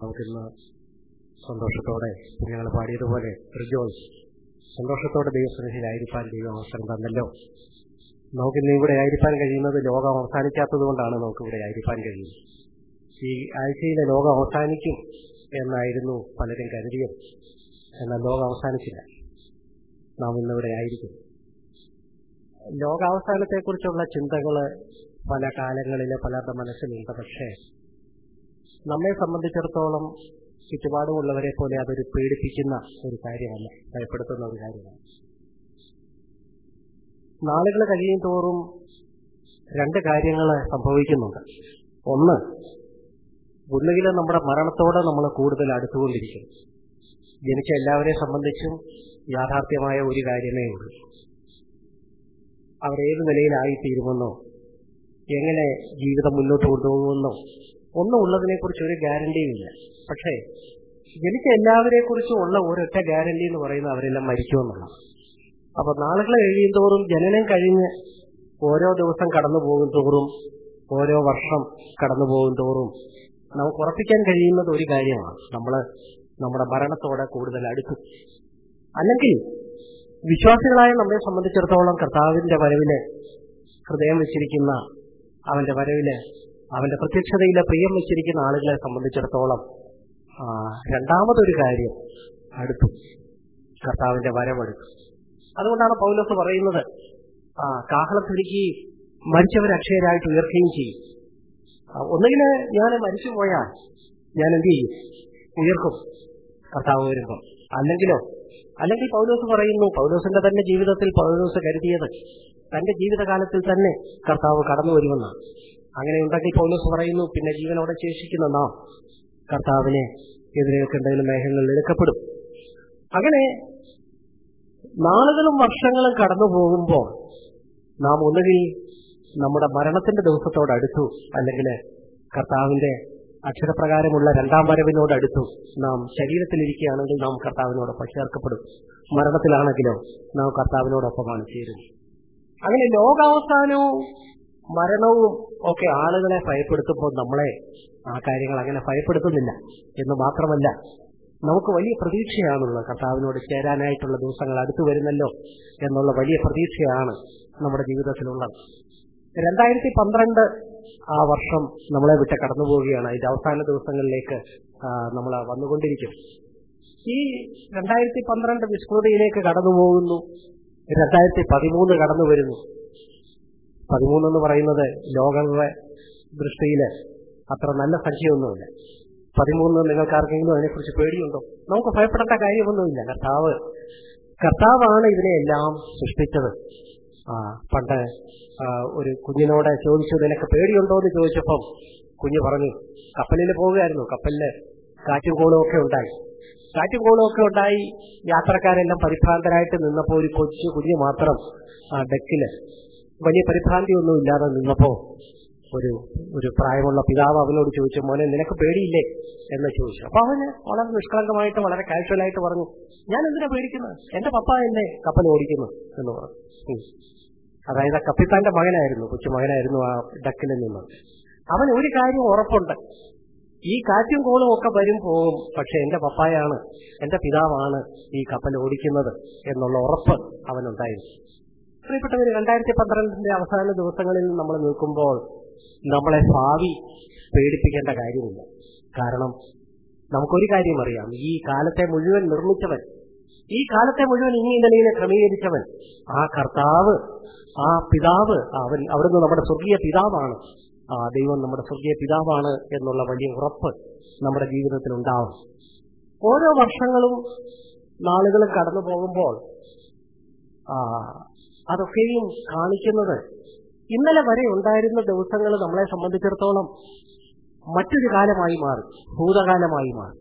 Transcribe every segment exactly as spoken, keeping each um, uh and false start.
നമുക്കിന്ന് സന്തോഷത്തോടെ ഞങ്ങൾ പാടിയതുപോലെ റിജോയ്സ്, സന്തോഷത്തോടെ ദൈവസന്നിധിയിലായിരിക്കാൻ ദൈവം അവസരം തന്നല്ലോ. നമുക്കിന്ന് ഇവിടെ ആയിരിക്കാൻ കഴിയുന്നത് ലോകം അവസാനിക്കാത്തത് കൊണ്ടാണ് നമുക്കിവിടെ ആയിരിക്കാൻ കഴിയുന്നത്. ഈ ആഴ്ചയിലെ ലോകം അവസാനിക്കും എന്നായിരുന്നു പലരും കരുതിയത്. എന്നാൽ ലോകം അവസാനിച്ചില്ല. നാം ഇന്നിവിടെ ആയിരിക്കും. ലോകാവസാനത്തെക്കുറിച്ചുള്ള ചിന്തകൾ പല കാലങ്ങളിൽ പലരുടെ മനസ്സിലുണ്ട്. പക്ഷേ നമ്മെ സംബന്ധിച്ചിടത്തോളം ചുറ്റുപാടുമുള്ളവരെ പോലെ അതൊരു പേടിപ്പിക്കുന്ന ഒരു കാര്യമല്ല, ഭയപ്പെടുത്തുന്ന ഒരു കാര്യമാണ്. നാളുകൾ കഴിയും തോറും രണ്ട് കാര്യങ്ങൾ സംഭവിക്കുന്നുണ്ട്. ഒന്ന്, ഒന്നുകിൽ നമ്മുടെ മരണത്തോടെ നമ്മൾ കൂടുതൽ അടുത്തുകൊണ്ടിരിക്കും. ജനിച്ച എല്ലാവരെയും സംബന്ധിച്ചും യാഥാർത്ഥ്യമായ ഒരു കാര്യമേ ഉള്ളൂ. അവരേത് നിലയിലായിത്തീരുമെന്നോ എങ്ങനെ ജീവിതം മുന്നോട്ട് കൊണ്ടുപോകുമെന്നോ ഒന്നും ഉള്ളതിനെക്കുറിച്ച് ഒരു ഗ്യാരണ്ടിയുമില്ല. പക്ഷേ ജനിച്ച എല്ലാവരെ കുറിച്ചും ഉള്ള ഒരൊറ്റ ഗ്യാരണ്ടി എന്ന് പറയുന്നത് അവരെല്ലാം മരിക്കുമെന്നുള്ളതാണ്. അപ്പൊ നാളുകൾ കഴിയും തോറും, ജനനം കഴിഞ്ഞ് ഓരോ ദിവസം കടന്നു പോകും തോറും, ഓരോ വർഷം കടന്നു പോകും തോറും നമുക്ക് ഉറപ്പിക്കാൻ കഴിയുന്നത് ഒരു കാര്യമാണ്: നമ്മൾ നമ്മുടെ മരണത്തോടെ കൂടുതൽ അടുത്തു. അല്ലെങ്കിൽ വിശ്വാസികളായ നമ്മെ സംബന്ധിച്ചിടത്തോളം കർത്താവിന്റെ വരവില് ഹൃദയം വെച്ചിരിക്കുന്ന, അവന്റെ വരവില് അവന്റെ പ്രത്യക്ഷതയിലെ പ്രിയം വെച്ചിരിക്കുന്ന ആളുകളെ സംബന്ധിച്ചിടത്തോളം രണ്ടാമതൊരു കാര്യം അടുത്തു, കർത്താവിന്റെ വരവെടുത്തു. അതുകൊണ്ടാണ് പൗലോസ് പറയുന്നത്, ആ കാഹളത്തിരിക്കുകയും മരിച്ചവരെ അക്ഷയരായിട്ട് ഉയർക്കുകയും ചെയ്യും. ഒന്നുകിൽ ഞാൻ മരിച്ചുപോയാൽ ഞാൻ എന്ത് ചെയ്യും? ഉയർക്കും കർത്താവ് വരുമ്പോൾ. അല്ലെങ്കിലോ അല്ലെങ്കിൽ പൗലോസ് പറയുന്നു, പൗലോസിന്റെ തന്നെ ജീവിതത്തിൽ പൗലോസ് കരുതിയത് തന്റെ ജീവിതകാലത്തിൽ തന്നെ കർത്താവ് കടന്നു വരുമെന്നാണ്. അങ്ങനെ ഉണ്ടെങ്കിൽ പൗലോസ് പറയുന്നു, പിന്നെ ജീവനോടെ ശേഷിക്കുന്ന നാം കർത്താവിനെ എതിരേൽക്കേണ്ടതിന് മേഘങ്ങളിൽ എടുക്കപ്പെടും. അങ്ങനെ നാളുകളും വർഷങ്ങളും കടന്നു പോകുമ്പോൾ നാം ഒന്നുകിൽ നമ്മുടെ മരണത്തിന്റെ ദിവസത്തോടടുത്തു, അല്ലെങ്കിൽ കർത്താവിന്റെ അക്ഷരപ്രകാരമുള്ള രണ്ടാം വരവിനോടടുത്തു. നാം ശരീരത്തിലിരിക്കുകയാണെങ്കിൽ നാം കർത്താവിനോടൊപ്പം ചേർക്കപ്പെടും. മരണത്തിലാണെങ്കിലോ നാം കർത്താവിനോടൊപ്പമാണ് ചേരുന്നത്. അങ്ങനെ ലോകാവസാനവും മരണവും ഒക്കെ ആളുകളെ ഭയപ്പെടുത്തുമ്പോൾ നമ്മളെ ആ കാര്യങ്ങൾ അങ്ങനെ ഭയപ്പെടുത്തുന്നില്ല എന്ന് മാത്രമല്ല, നമുക്ക് വലിയ പ്രതീക്ഷയാണുള്ളത്. കർത്താവിനോട് ചേരാനായിട്ടുള്ള ദിവസങ്ങൾ അടുത്തു വരുന്നല്ലോ എന്നുള്ള വലിയ പ്രതീക്ഷയാണ് നമ്മുടെ ജീവിതത്തിലുള്ളത്. രണ്ടായിരത്തി പന്ത്രണ്ട് ആ വർഷം നമ്മളെ വിട്ട് കടന്നു പോവുകയാണ്. അതിന്റെ അവസാന ദിവസങ്ങളിലേക്ക് നമ്മൾ വന്നുകൊണ്ടിരിക്കും. ഈ രണ്ടായിരത്തി പന്ത്രണ്ട് വിസ്മൃതിയിലേക്ക് കടന്നു പോകുന്നു. രണ്ടായിരത്തി പതിമൂന്ന് കടന്നു വരുന്നു. പതിമൂന്ന് എന്ന് പറയുന്നത് ലോകങ്ങളുടെ ദൃഷ്ടിയിൽ അത്ര നല്ല സംഖ്യയൊന്നുമില്ല. പതിമൂന്ന് നിങ്ങൾക്ക് ആർക്കെങ്കിലും അതിനെക്കുറിച്ച് പേടിയുണ്ടോ? നമുക്ക് ഭയപ്പെടേണ്ട കാര്യമൊന്നുമില്ല. കർത്താവ് കർത്താവാണ് ഇതിനെയെല്ലാം സൃഷ്ടിച്ചത്. ആ പണ്ട് ഒരു കുഞ്ഞിനോട് ചോദിച്ചു, നിനക്ക് പേടിയുണ്ടോ എന്ന് ചോദിച്ചപ്പം കുഞ്ഞ് പറഞ്ഞു, കപ്പലിൽ പോവുകയായിരുന്നു, കപ്പലില് കാറ്റും കോളും ഒക്കെ ഉണ്ടായി. കാറ്റും കോളും ഒക്കെ ഉണ്ടായി യാത്രക്കാരെല്ലാം പരിഭ്രാന്തരായിട്ട് നിന്നപ്പോൾ ഒരു കൊച്ചു കുഞ്ഞ് മാത്രം ആ ഡെക്കില് വലിയ പരിഭ്രാന്തിയൊന്നും ഇല്ലാതെ നിന്നപ്പോ ഒരു ഒരു പ്രായമുള്ള പിതാവ് അവനോട് ചോദിച്ചു, മോനെ നിനക്ക് പേടിയില്ലേ എന്ന് ചോദിച്ചു. അപ്പൊ അവന് വളരെ നിഷ്കളങ്കമായിട്ട് വളരെ കാഷ്വലായിട്ട് പറഞ്ഞു, ഞാൻ എന്തിനാ പേടിക്കുന്നത്, എന്റെ പപ്പ എന്നെ കപ്പൽ ഓടിക്കുന്നു എന്ന് പറഞ്ഞു. അതായത് ആ കപ്പിത്താന്റെ മകനായിരുന്നു, കൊച്ചു മകനായിരുന്നു ആ ഡക്കിൽ നിന്ന്. അവന് ഒരു കാര്യം ഉറപ്പുണ്ട്, ഈ കാറ്റും കോളും ഒക്കെ വരും പോകും, പക്ഷെ എന്റെ പപ്പായാണ്, എന്റെ പിതാവാണ് ഈ കപ്പൽ ഓടിക്കുന്നത് എന്നുള്ള ഉറപ്പ് അവനുണ്ടായിരുന്നു. പ്രിയപ്പെട്ടവർ, രണ്ടായിരത്തി പന്ത്രണ്ടിന്റെ അവസാന ദിവസങ്ങളിൽ നമ്മൾ നിൽക്കുമ്പോൾ നമ്മളെ ഭാവി പേടിപ്പിക്കേണ്ട കാര്യമില്ല. കാരണം നമുക്കൊരു കാര്യം അറിയാം, ഈ കാലത്തെ മുഴുവൻ നിർമ്മിച്ചവൻ, ഈ കാലത്തെ മുഴുവൻ ഇനി നിലയിലെ ക്രമീകരിച്ചവൻ, ആ കർത്താവ്, ആ പിതാവ്, അവൻ അവിടുന്ന് നമ്മുടെ സ്വർഗീയ പിതാവാണ്. ആ ദൈവം നമ്മുടെ സ്വർഗീയ പിതാവാണ് എന്നുള്ള വലിയ ഉറപ്പ് നമ്മുടെ ജീവിതത്തിൽ ഉണ്ടാവും. ഓരോ വർഷങ്ങളും നാളുകളും കടന്നു പോകുമ്പോൾ ആ അതൊക്കെയും കാണിക്കുന്നത്, ഇന്നലെ വരെ ഉണ്ടായിരുന്ന ദിവസങ്ങൾ നമ്മളെ സംബന്ധിച്ചിടത്തോളം മറ്റൊരു കാലമായി മാറി, ഭൂതകാലമായി മാറി.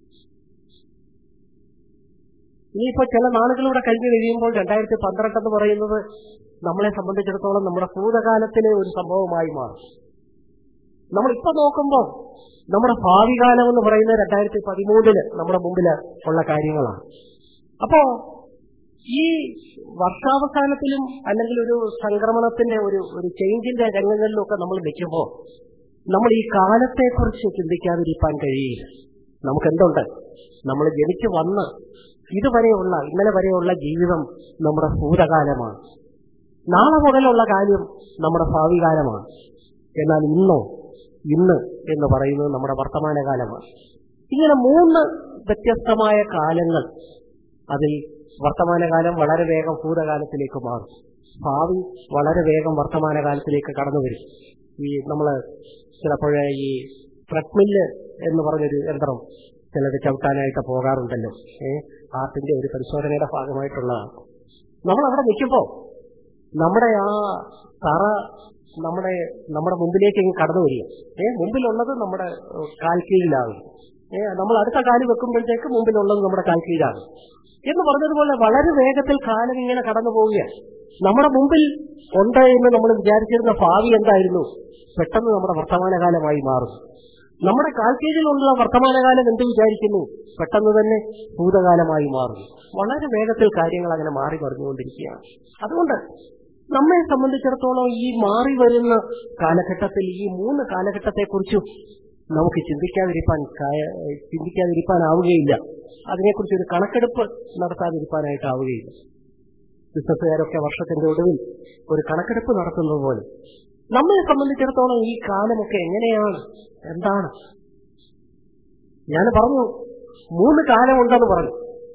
ഇനിയിപ്പോ ചില നാളുകളിലൂടെ കഴിഞ്ഞു കഴിയുമ്പോൾ രണ്ടായിരത്തി പന്ത്രണ്ട് എന്ന് പറയുന്നത് നമ്മളെ സംബന്ധിച്ചിടത്തോളം നമ്മുടെ ഭൂതകാലത്തിലെ ഒരു സംഭവമായി മാറും. നമ്മളിപ്പോ നോക്കുമ്പോൾ നമ്മുടെ ഭാവി കാലം എന്ന് പറയുന്നത് രണ്ടായിരത്തി പതിമൂന്നില് നമ്മുടെ മുമ്പില് ഉള്ള കാര്യങ്ങളാണ്. അപ്പോ ഈ വർഷാവസാനത്തിലും അല്ലെങ്കിൽ ഒരു സംക്രമണത്തിന്റെ ഒരു ഒരു ചേഞ്ചിന്റെ രംഗങ്ങളിലൊക്കെ നമ്മൾ നിൽക്കുമ്പോൾ നമ്മൾ ഈ കാലത്തെക്കുറിച്ച് ചിന്തിക്കാതിരിക്കാൻ കഴിയില്ല. നമുക്കെന്തുണ്ട്? നമ്മൾ ജനിച്ചു വന്ന് ഇതുവരെയുള്ള ഇന്നലെ വരെയുള്ള ജീവിതം നമ്മുടെ ഭൂതകാലമാണ്. നാളെ മുതലുള്ള കാര്യം നമ്മുടെ ഭാവി കാലമാണ്. എന്നാൽ ഇന്നോ ഇന്ന് എന്ന് പറയുന്നത് നമ്മുടെ വർത്തമാനകാലമാണ്. ഇങ്ങനെ മൂന്ന് വ്യത്യസ്തമായ കാലങ്ങൾ. അതിൽ വർത്തമാനകാലം വളരെ വേഗം ഭൂതകാലത്തിലേക്ക് മാറും, ഭാവി വളരെ വേഗം വർത്തമാനകാലത്തിലേക്ക് കടന്നു വരും. ഈ നമ്മൾ ചിലപ്പോഴേ ഈ ട്രെഡ്മില്ല് എന്ന് പറഞ്ഞൊരു യന്ത്രം ചിലത് ചവിട്ടാനായിട്ട് പോകാറുണ്ടല്ലോ. ഏഹ് ആർട്ടിന്റെ ഒരു പരിശോധനയുടെ ഭാഗമായിട്ടുള്ളതാണ്. നമ്മൾ അവിടെ നിൽക്കുമ്പോൾ നമ്മുടെ ആ തറ നമ്മുടെ നമ്മുടെ മുമ്പിലേക്ക് കടന്നു വരിക. ഏഹ് മുമ്പിലുള്ളത് നമ്മുടെ കാൽ കീഴിലാകും. ഏഹ് നമ്മൾ അടുത്ത കാല് വെക്കുമ്പോഴത്തേക്ക് മുമ്പിലുള്ളത് നമ്മുടെ കാൽ കീഴിലാകും എന്ന് പറഞ്ഞതുപോലെ വളരെ വേഗത്തിൽ കാലം ഇങ്ങനെ കടന്നു പോവുകയാണ്. നമ്മുടെ മുമ്പിൽ ഉണ്ട് എന്ന് നമ്മൾ വിചാരിച്ചിരുന്ന ഭാവി എന്തായിരുന്നു പെട്ടെന്ന് നമ്മുടെ വർത്തമാനകാലമായി മാറും. നമ്മുടെ കാൽക്കീഴിലുള്ള വർത്തമാനകാലം എന്ത് വിചാരിക്കുന്നു പെട്ടെന്ന് തന്നെ ഭൂതകാലമായി മാറും. വളരെ വേഗത്തിൽ കാര്യങ്ങൾ അങ്ങനെ മാറി മറിഞ്ഞുകൊണ്ടിരിക്കുകയാണ്. അതുകൊണ്ട് നമ്മെ സംബന്ധിച്ചിടത്തോളം ഈ മാറി വരുന്ന കാലഘട്ടത്തിൽ ഈ മൂന്ന് കാലഘട്ടത്തെക്കുറിച്ചും നമുക്ക് ചിന്തിക്കാതിരിക്കാൻ ചിന്തിക്കാതിരിക്കാനാവുകയില്ല. അതിനെക്കുറിച്ചൊരു കണക്കെടുപ്പ് നടത്താതിരിക്കാനായിട്ടാവുകയില്ല. ബിസിനസ്സുകാരൊക്കെ വർഷത്തിന്റെ ഒടുവിൽ ഒരു കണക്കെടുപ്പ് നടത്തുന്നത് പോലെ നമ്മെ സംബന്ധിച്ചിടത്തോളം ഈ കാലമൊക്കെ എങ്ങനെയാണ്, എന്താണ്? ഞാൻ പറഞ്ഞു മൂന്ന് കാലമുണ്ടെന്ന് പറഞ്ഞു.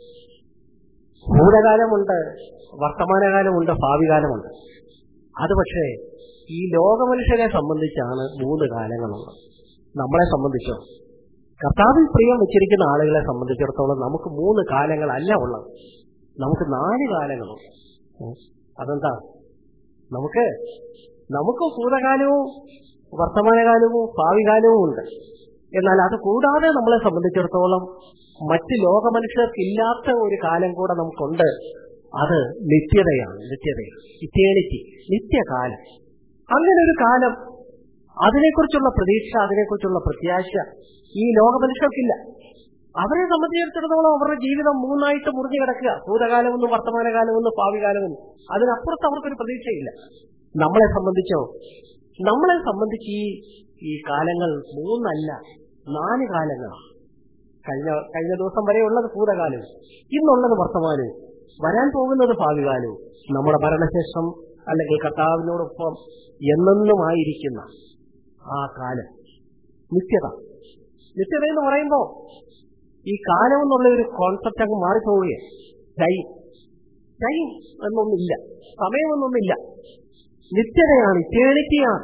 ഭൂതകാലമുണ്ട്, വർത്തമാനകാലമുണ്ട്, ഭാവി കാലമുണ്ട്. അത് പക്ഷേ ഈ ലോകമനുഷ്യരെ സംബന്ധിച്ചാണ് മൂന്ന് കാലങ്ങളുള്ളത്. നമ്മളെ സംബന്ധിച്ചോ കർത്താവിൽ പ്രിയം വെച്ചിരിക്കുന്ന ആളുകളെ സംബന്ധിച്ചിടത്തോളം നമുക്ക് മൂന്ന് കാലങ്ങളല്ല ഉള്ളത്, നമുക്ക് നാല് കാലങ്ങളുണ്ട്. അതെന്താ? നമുക്ക് നമുക്ക് ഭൂതകാലവും വർത്തമാനകാലവും ഭാവി കാലവും ഉണ്ട്. എന്നാൽ അത് കൂടാതെ നമ്മളെ സംബന്ധിച്ചിടത്തോളം മറ്റ് ലോകമനുഷ്യർക്കില്ലാത്ത ഒരു കാലം കൂടെ നമുക്കുണ്ട്. അത് നിത്യതയാണ്. നിത്യതയാണ് ഇറ്റേണിറ്റി, നിത്യകാലം. അങ്ങനെ ഒരു കാലം, അതിനെക്കുറിച്ചുള്ള പ്രതീക്ഷ, അതിനെക്കുറിച്ചുള്ള പ്രത്യാശ ഈ ലോകമനുഷ്യർക്കില്ല. അവരെ സംബന്ധിച്ചിടത്തോളം അവരുടെ ജീവിതം മൂന്നായിട്ട് മുറിഞ്ഞു കിടക്കുക. ഭൂതകാലമൊന്നും വർത്തമാനകാലമൊന്നും ഭാവി കാലമൊന്നും. അതിനപ്പുറത്ത് അവർക്കൊരു പ്രതീക്ഷയില്ല. നമ്മളെ സംബന്ധിച്ചോ നമ്മളെ സംബന്ധിച്ച് ഈ ഈ കാലങ്ങൾ മൂന്നല്ല, നാല് കാലങ്ങളാണ്. കഴിഞ്ഞ കഴിഞ്ഞ ദിവസം വരെ ഉള്ളത് ഭൂതകാലവും, ഇന്നുള്ളത് വർത്തമാനവും, വരാൻ പോകുന്നത് ഭാവി കാലവും, നമ്മുടെ മരണശേഷം അല്ലെങ്കിൽ കർത്താവിനോടൊപ്പം എന്നെന്നുമായിരിക്കുന്ന ആ കാലം. നിത്യത. നിത്യത എന്ന് പറയുമ്പോൾ ഈ കാലം എന്നുള്ള ഒരു കോൺസെപ്റ്റ് അങ്ങ് മാറിപ്പോവുകയാണ്. Time time എന്നൊന്നില്ല, സമയമൊന്നൊന്നില്ല. നിത്യതയാണ്, ഇറ്റേണിറ്റിയാണ്.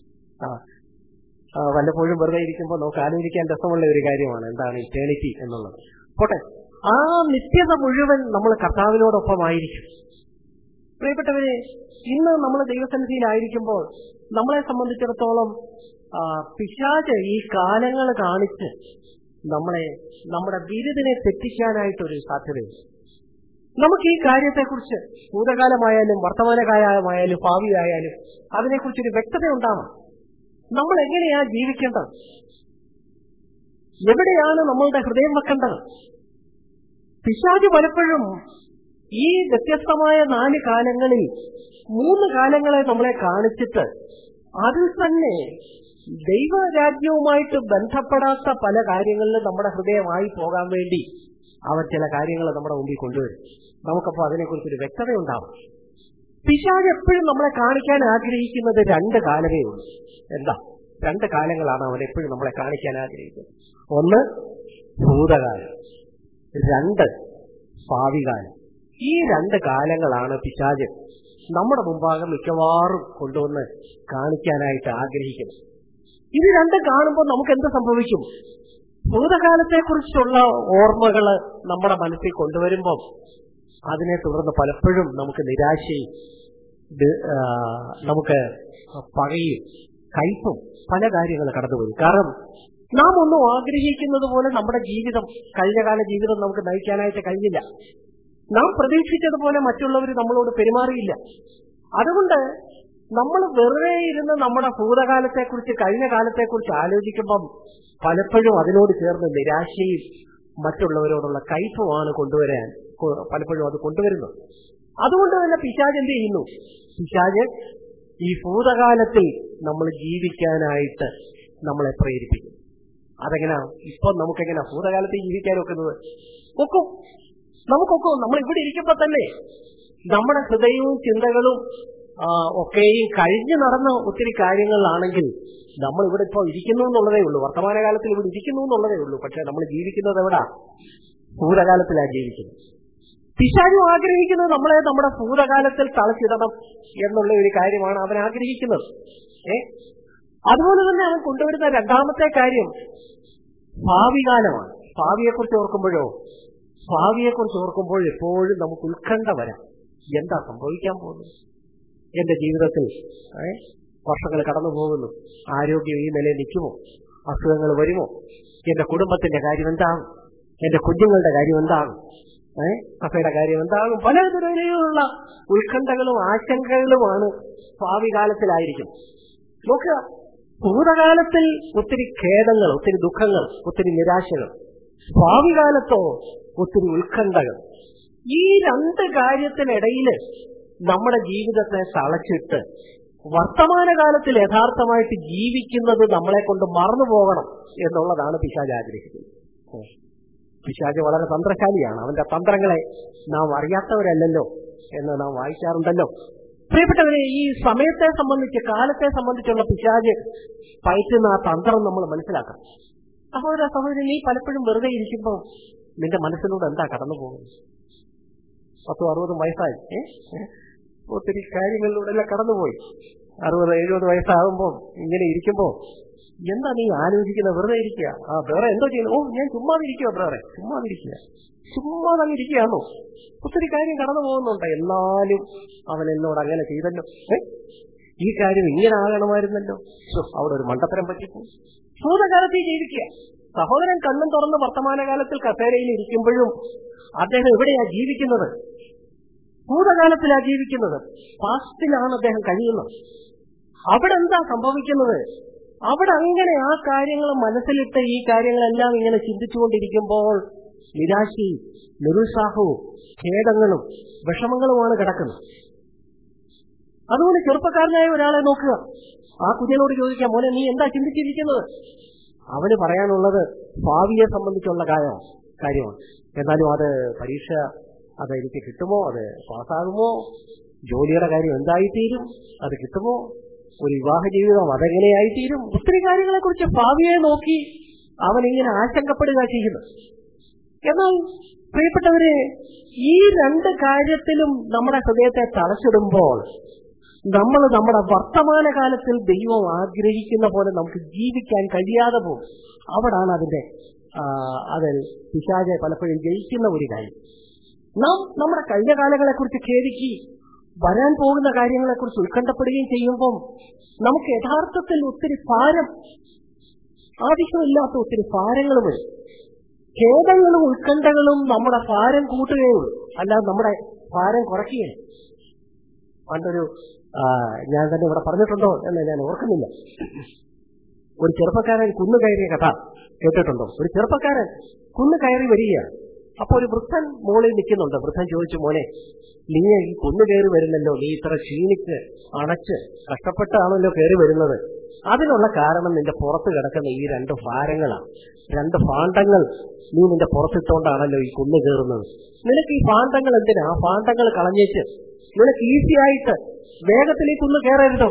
ആ വല്ലപ്പോഴും വെറുതെ ഇരിക്കുമ്പോൾ നമുക്ക് ആലോചിക്കാൻ രസമുള്ള ഒരു കാര്യമാണ് എന്താണ് ഇറ്റേണിറ്റി എന്നുള്ളത്. പോട്ടെ, ആ നിത്യത മുഴുവൻ നമ്മൾ കർത്താവിനോടൊപ്പമായിരിക്കും. പ്രിയപ്പെട്ടവരെ, ഇന്ന് നമ്മൾ ദൈവസന്നിധിയിലായിരിക്കുമ്പോൾ നമ്മളെ സംബന്ധിച്ചിടത്തോളം പിശാച് ഈ കാലങ്ങൾ കാണിച്ച് നമ്മളെ നമ്മുടെ ബിരുദിനെ തെറ്റിക്കാനായിട്ടൊരു സാധ്യതയുണ്ട്. നമുക്ക് ഈ കാര്യത്തെക്കുറിച്ച് ഭൂതകാലമായാലും വർത്തമാനകാലമായാലും ഭാവിയായാലും അതിനെക്കുറിച്ചൊരു വ്യക്തത ഉണ്ടാവണം. നമ്മൾ എങ്ങനെയാ ജീവിക്കേണ്ടത്? എവിടെയാണ് നമ്മളുടെ ഹൃദയം വെക്കേണ്ടത്? പിശാച് പലപ്പോഴും ഈ വ്യത്യസ്തമായ നാല് കാലങ്ങളിൽ മൂന്ന് കാലങ്ങളെ നമ്മളെ കാണിച്ചിട്ട് അതിൽ തന്നെ ദൈവരാജ്യവുമായിട്ട് ബന്ധപ്പെടാത്ത പല കാര്യങ്ങളിലും നമ്മുടെ ഹൃദയമായി പോകാൻ വേണ്ടി അവർ ചില കാര്യങ്ങൾ നമ്മുടെ മുമ്പിൽ കൊണ്ടുവരും. നമുക്കപ്പോൾ അതിനെക്കുറിച്ചൊരു വ്യക്തത ഉണ്ടാവും. പിശാച് എപ്പോഴും നമ്മളെ കാണിക്കാൻ ആഗ്രഹിക്കുന്നത് രണ്ട് കാലമേ ഉള്ളൂ. എന്താ? രണ്ട് കാലങ്ങളാണ് അവൻ എപ്പോഴും നമ്മളെ കാണിക്കാൻ ആഗ്രഹിക്കുന്നത്. ഒന്ന് ഭൂതകാലം, രണ്ട് ഭാവികാലം. ഈ രണ്ട് കാലങ്ങളാണ് പിശാച് നമ്മുടെ മുമ്പാകെ മിക്കവാറും കൊണ്ടുവന്ന് കാണിക്കാനായിട്ട് ആഗ്രഹിക്കുന്നത്. ഇത് രണ്ടും കാണുമ്പോൾ നമുക്ക് എന്ത് സംഭവിക്കും? ഭൂതകാലത്തെക്കുറിച്ചുള്ള ഓർമ്മകള് നമ്മുടെ മനസ്സിൽ കൊണ്ടുവരുമ്പോൾ അതിനെ തുടർന്ന് പലപ്പോഴും നമുക്ക് നിരാശയും നമുക്ക് പകയും കയ്പും പല കാര്യങ്ങൾ കടന്നുപോയി. കാരണം നാം ഒന്നും ആഗ്രഹിക്കുന്നത് പോലെ നമ്മുടെ ജീവിതം, കഴിഞ്ഞകാല ജീവിതം നമുക്ക് നയിക്കാനായിട്ട് കഴിഞ്ഞില്ല. നാം പ്രതീക്ഷിച്ചതുപോലെ മറ്റുള്ളവർ നമ്മളോട് പെരുമാറിയില്ല. അതുകൊണ്ട് നമ്മൾ വെറുതെ ഇരുന്ന് നമ്മുടെ ഭൂതകാലത്തെക്കുറിച്ച്, കഴിഞ്ഞ കാലത്തെക്കുറിച്ച് ആലോചിക്കുമ്പം പലപ്പോഴും അതിനോട് ചേർന്ന് നിരാശയും മറ്റുള്ളവരോടുള്ള കയ്പുമാണ് കൊണ്ടുവരാൻ പലപ്പോഴും അത് കൊണ്ടുവരുന്നത്. അതുകൊണ്ട് തന്നെ പിശാച് എന്ത് ചെയ്യുന്നു? പിശാച് ഈ ഭൂതകാലത്തിൽ നമ്മൾ ജീവിക്കാനായിട്ട് നമ്മളെ പ്രേരിപ്പിക്കും. അതെങ്ങനെയാ ഇപ്പൊ നമുക്കെങ്ങനെയാ ഭൂതകാലത്ത് ജീവിക്കാൻ ഒക്കുന്നത്? ഒക്കും, നമുക്കൊക്കും. നമ്മൾ ഇവിടെ ഇരിക്കുമ്പോ തന്നെ നമ്മുടെ ഹൃദയവും ചിന്തകളും ഒക്കെയും കഴിഞ്ഞു നടന്ന ഒത്തിരി കാര്യങ്ങളിലാണെങ്കിൽ നമ്മൾ ഇവിടെ ഇപ്പോൾ ഇരിക്കുന്നു എന്നുള്ളതേ ഉള്ളൂ. വർത്തമാനകാലത്തിൽ ഇവിടെ ഇരിക്കുന്നു എന്നുള്ളതേ ഉള്ളൂ. പക്ഷെ നമ്മൾ ജീവിക്കുന്നത് എവിടാ? ഭൂതകാലത്തിലാണ് ജീവിക്കുന്നത്. പിശാചും ആഗ്രഹിക്കുന്നത് നമ്മളെ നമ്മുടെ ഭൂതകാലത്തിൽ തളച്ചിടണം എന്നുള്ള ഒരു കാര്യമാണ് അവൻ ആഗ്രഹിക്കുന്നത്. ഏ അതുപോലെ തന്നെ അവൻ കൊണ്ടുവരുന്ന രണ്ടാമത്തെ കാര്യം ഭാവികാലമാണ്. ഭാവിയെക്കുറിച്ച് ഓർക്കുമ്പോഴോ ഭാവിയെക്കുറിച്ച് ഓർക്കുമ്പോൾ എപ്പോഴും നമുക്ക് ഉത്കണ്ഠ വരാം. എന്താ സംഭവിക്കാൻ പോകുന്നത്? എന്റെ ജീവിതത്തിൽ വർഷങ്ങൾ കടന്നു പോകുന്നു, ആരോഗ്യം ഈ നിലയിൽ നിൽക്കുമോ? അസുഖങ്ങൾ വരുമോ? എന്റെ കുടുംബത്തിന്റെ കാര്യം എന്താകും? എന്റെ കുഞ്ഞുങ്ങളുടെ കാര്യം എന്താകും? ഏഹ് സഭയുടെ കാര്യം എന്താകും? പല തരത്തിലുള്ള ഉത്കണ്ഠകളും ആശങ്കകളുമാണ് ഭാവി കാലത്തിലായിരിക്കും. നോക്കുക, ഭൂതകാലത്തിൽ ഒത്തിരി ഖേദങ്ങൾ, ഒത്തിരി ദുഃഖങ്ങൾ, ഒത്തിരി നിരാശകൾ. ഭാവി കാലത്തോ ഒത്തിരി ഉത്കണ്ഠകൾ. ഈ രണ്ട് കാര്യത്തിനിടയിൽ നമ്മുടെ ജീവിതത്തെ തളച്ചിട്ട് വർത്തമാനകാലത്തിൽ യഥാർത്ഥമായിട്ട് ജീവിക്കുന്നത് നമ്മളെ കൊണ്ട് മറന്നു പോകണം എന്നുള്ളതാണ് പിശാച് ആഗ്രഹിക്കുന്നത്. പിശാച് വളരെ തന്ത്രശാലിയാണ്. അവന്റെ തന്ത്രങ്ങളെ നാം അറിയാത്തവരല്ലല്ലോ എന്ന് നാം വായിക്കാറുണ്ടല്ലോ. പ്രിയപ്പെട്ടവരെ, ഈ സമയത്തെ സംബന്ധിച്ച്, കാലത്തെ സംബന്ധിച്ചുള്ള പിശാച് പയറ്റുന്ന ആ തന്ത്രം നമ്മൾ മനസ്സിലാക്കണം. സഹോദര സഹോദരി, നീ പലപ്പോഴും വെറുതെ ഇരിക്കുമ്പോൾ നിന്റെ മനസ്സിലൂടെ എന്താ കടന്നു പോകുന്നത്? പത്തും അറുപതും വയസ്സായി ഒത്തിരി കാര്യങ്ങളിലൂടെ എല്ലാം കടന്നുപോയി. അറുപത് എഴുപത് വയസ്സാകുമ്പോൾ ഇങ്ങനെ ഇരിക്കുമ്പോൾ എന്താ നീ ആലോചിക്കുന്നത്? വെറുതെ ഇരിക്കുക. ആ വേറെ എന്തോ ചെയ്യുന്നു? ഓ ഞാൻ ചുമ്മാതിരിക്കുക ബ്രദറെ, ചുമ്മാതിരിക്കുക, ചുമ്മാതങ്ങ് ഇരിക്കുകയാണോ? ഒത്തിരി കാര്യം കടന്നു പോകുന്നുണ്ട്. എന്നാലും അവൻ എന്നോട് അങ്ങനെ ചെയ്തല്ലോ, ഈ കാര്യം ഇങ്ങനെ ആകണമായിരുന്നല്ലോ, അവിടെ ഒരു മണ്ടത്തരം പറ്റിപ്പോ. ഭൂതകാലത്തിൽ ജീവിക്കുക. സഹോദരൻ കണ്ണും തുറന്ന് വർത്തമാനകാലത്തിൽ കസേരയിൽ ഇരിക്കുമ്പോഴും അദ്ദേഹം എവിടെയാ ജീവിക്കുന്നത്? ഭൂതകാലത്തിലാ ജീവിക്കുന്നത്. പാസ്റ്റിലാണ് അദ്ദേഹം കഴിയുന്നത്. അവിടെ എന്താ സംഭവിക്കുന്നത്? അവിടെ അങ്ങനെ ആ കാര്യങ്ങൾ മനസ്സിലിട്ട് ഈ കാര്യങ്ങളെല്ലാം ഇങ്ങനെ ചിന്തിച്ചുകൊണ്ടിരിക്കുമ്പോൾ നിരാശയും നിരുത്സാഹവും ഖേദങ്ങളും വിഷമങ്ങളുമാണ് കിടക്കുന്നത്. അതുകൊണ്ട് ചെറുപ്പക്കാരനായ ഒരാളെ നോക്കുക, ആ കുഞ്ഞിനോട് ചോദിക്കാം, മോനെ നീ എന്താ ചിന്തിച്ചിരിക്കുന്നത്? അവന് പറയാനുള്ളത് ഭാവിയെ സംബന്ധിച്ചുള്ള കാര്യമാണ്. എന്നാലും അത് പരീക്ഷ അത് എനിക്ക് കിട്ടുമോ, അത് പാസ്സാകുമോ, ജോലിയുടെ കാര്യം എന്തായിത്തീരും, അത് കിട്ടുമോ, ഒരു വിവാഹ ജീവിതം അതെങ്ങനെയായിത്തീരും, ഒത്തിരി കാര്യങ്ങളെ കുറിച്ച് ഭാവിയെ നോക്കി അവനിങ്ങനെ ആശങ്കപ്പെടുക ചെയ്യുന്നു. എന്നാൽ പ്രിയപ്പെട്ടവരെ, ഈ രണ്ട് കാര്യത്തിലും നമ്മുടെ ഹൃദയത്തെ തളച്ചിടുമ്പോൾ നമ്മൾ നമ്മുടെ വർത്തമാനകാലത്തിൽ ദൈവം ആഗ്രഹിക്കുന്ന പോലെ നമുക്ക് ജീവിക്കാൻ കഴിയാതെ പോകും. അവിടാണ് അതിന്റെ അതിൽ പിശാചെ പലപ്പോഴും ജയിക്കുന്ന ഒരു കാര്യം. നാം നമ്മുടെ കഴിഞ്ഞ കാലങ്ങളെക്കുറിച്ച് ഖേദിക്കുകയും വരാൻ പോകുന്ന കാര്യങ്ങളെക്കുറിച്ച് ഉത്കണ്ഠപ്പെടുകയും ചെയ്യുമ്പോൾ നമുക്ക് യഥാർത്ഥത്തിൽ ഒത്തിരി ഭാരം, ആവശ്യമില്ലാത്ത ഒത്തിരി ഭാരങ്ങൾ വരും. ഖേദങ്ങളും ഉത്കണ്ഠകളും നമ്മുടെ ഭാരം കൂട്ടുകയുള്ളൂ, അല്ലാതെ നമ്മുടെ ഭാരം കുറയ്ക്കുകയില്ല. പണ്ടൊരു ഞാൻ തന്നെ ഇവിടെ പറഞ്ഞിട്ടുണ്ടോ എന്ന് ഞാൻ ഓർക്കുന്നില്ല. ഒരു ചെറുപ്പക്കാരൻ കുന്നു കയറിയ കഥ കേട്ടിട്ടുണ്ടോ? ഒരു ചെറുപ്പക്കാരൻ കുന്നു കയറി വരികയാണ്. അപ്പൊ ഒരു വൃദ്ധൻ മുകളിൽ നിൽക്കുന്നുണ്ട്. വൃദ്ധൻ ചോദിച്ചു, മോനെ നീ ഈ കുന്നു കയറി വരുന്നല്ലോ, നീ ഇത്ര ക്ഷീണിച്ച് അണച്ച് കഷ്ടപ്പെട്ടാണല്ലോ കയറി വരുന്നത്. അതിനുള്ള കാരണം നിന്റെ പുറത്ത് കിടക്കുന്ന ഈ രണ്ട് ഭാരങ്ങളാണ്. രണ്ട് ഭാണ്ഡങ്ങൾ നീ നിന്റെ പുറത്തിട്ടോണ്ടാണല്ലോ ഈ കുന്നു കയറുന്നത്. നിനക്ക് ഈ ഭാണ്ഡങ്ങൾ എന്തിനാ? ആ ഭാണ്ഡങ്ങൾ കളഞ്ഞേച്ച് നിനക്ക് ഈസി ആയിട്ട് വേഗത്തിൽ ഈ കുന്നു കയറരുതോ?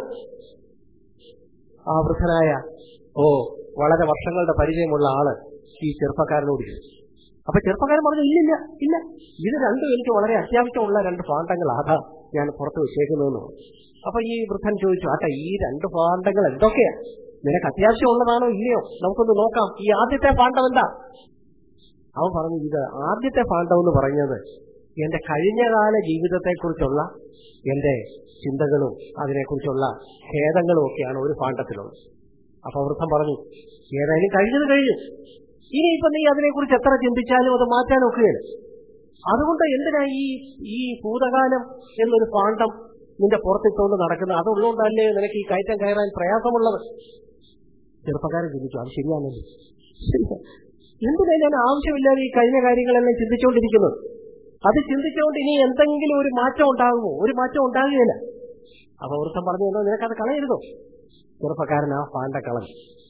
ആ വൃദ്ധനായ ഓ വളരെ വർഷങ്ങളുടെ പരിചയമുള്ള ആള് ഈ ചെറുപ്പക്കാരനോട് ചോദിച്ചു. അപ്പൊ ചെറുപ്പക്കാരൻ പറഞ്ഞു, ഇല്ലില്ല ഇല്ല, ഇത് രണ്ടും എനിക്ക് വളരെ അത്യാവശ്യമുള്ള രണ്ട് ഭാണ്ഡങ്ങൾ, അതാ ഞാൻ പുറത്ത് വെച്ചേക്കുന്നതെന്ന്. അപ്പൊ ഈ വൃദ്ധൻ ചോദിച്ചു, ആട്ടെ ഈ രണ്ട് ഭാണ്ഡങ്ങൾ എന്തൊക്കെയാ? നിനക്ക് അത്യാവശ്യമുള്ളതാണോ ഇല്ലയോ? നമുക്കൊന്ന് നോക്കാം. ഈ ആദ്യത്തെ ഭാണ്ഡം എന്താ? അവൻ പറഞ്ഞു, ഇത് ആദ്യത്തെ ഭാണ്ഡം എന്ന് പറഞ്ഞത് എന്റെ കഴിഞ്ഞകാല ജീവിതത്തെക്കുറിച്ചുള്ള എന്റെ ചിന്തകളും അതിനെക്കുറിച്ചുള്ള ഖേദങ്ങളും ഒക്കെയാണ് ഒരു ഭാണ്ഡത്തിലുള്ളത്. അപ്പൊ വൃദ്ധൻ പറഞ്ഞു, ഏതായാലും കഴിഞ്ഞത് കഴിഞ്ഞു, ഇനിയിപ്പൊ നീ അതിനെക്കുറിച്ച് എത്ര ചിന്തിച്ചാലും അത് മാറ്റാൻ ഒക്കുകയില്ല. അതുകൊണ്ട് എന്തിനാ ഈ ഈ ഭൂതകാലം എന്നൊരു ഭാണ്ഡം നിന്റെ പുറത്തിട്ടുകൊണ്ട് നടക്കുന്നത്? അതുള്ളതുകൊണ്ടല്ലേ നിനക്ക് ഈ കയറ്റം കയറാൻ പ്രയാസമുള്ളത്? ചെറുപ്പക്കാരൻ ചിന്തിച്ചു, അത് ശരിയാണല്ലോ, എന്തിനാ ഞാൻ ആവശ്യമില്ലാതെ ഈ കഴിഞ്ഞ കാര്യങ്ങളെല്ലാം ചിന്തിച്ചുകൊണ്ടിരിക്കുന്നത്? അത് ചിന്തിച്ചുകൊണ്ട് ഇനി എന്തെങ്കിലും ഒരു മാറ്റം ഉണ്ടാകുമോ? ഒരു മാറ്റം ഉണ്ടാകുകയില്ല. അപ്പൊ വൃദ്ധൻ പറഞ്ഞു, നിനക്കത് കളയരുതോ? ചെറുപ്പക്കാരൻ ആ ഭാണ്ഡം കളഞ്ഞു.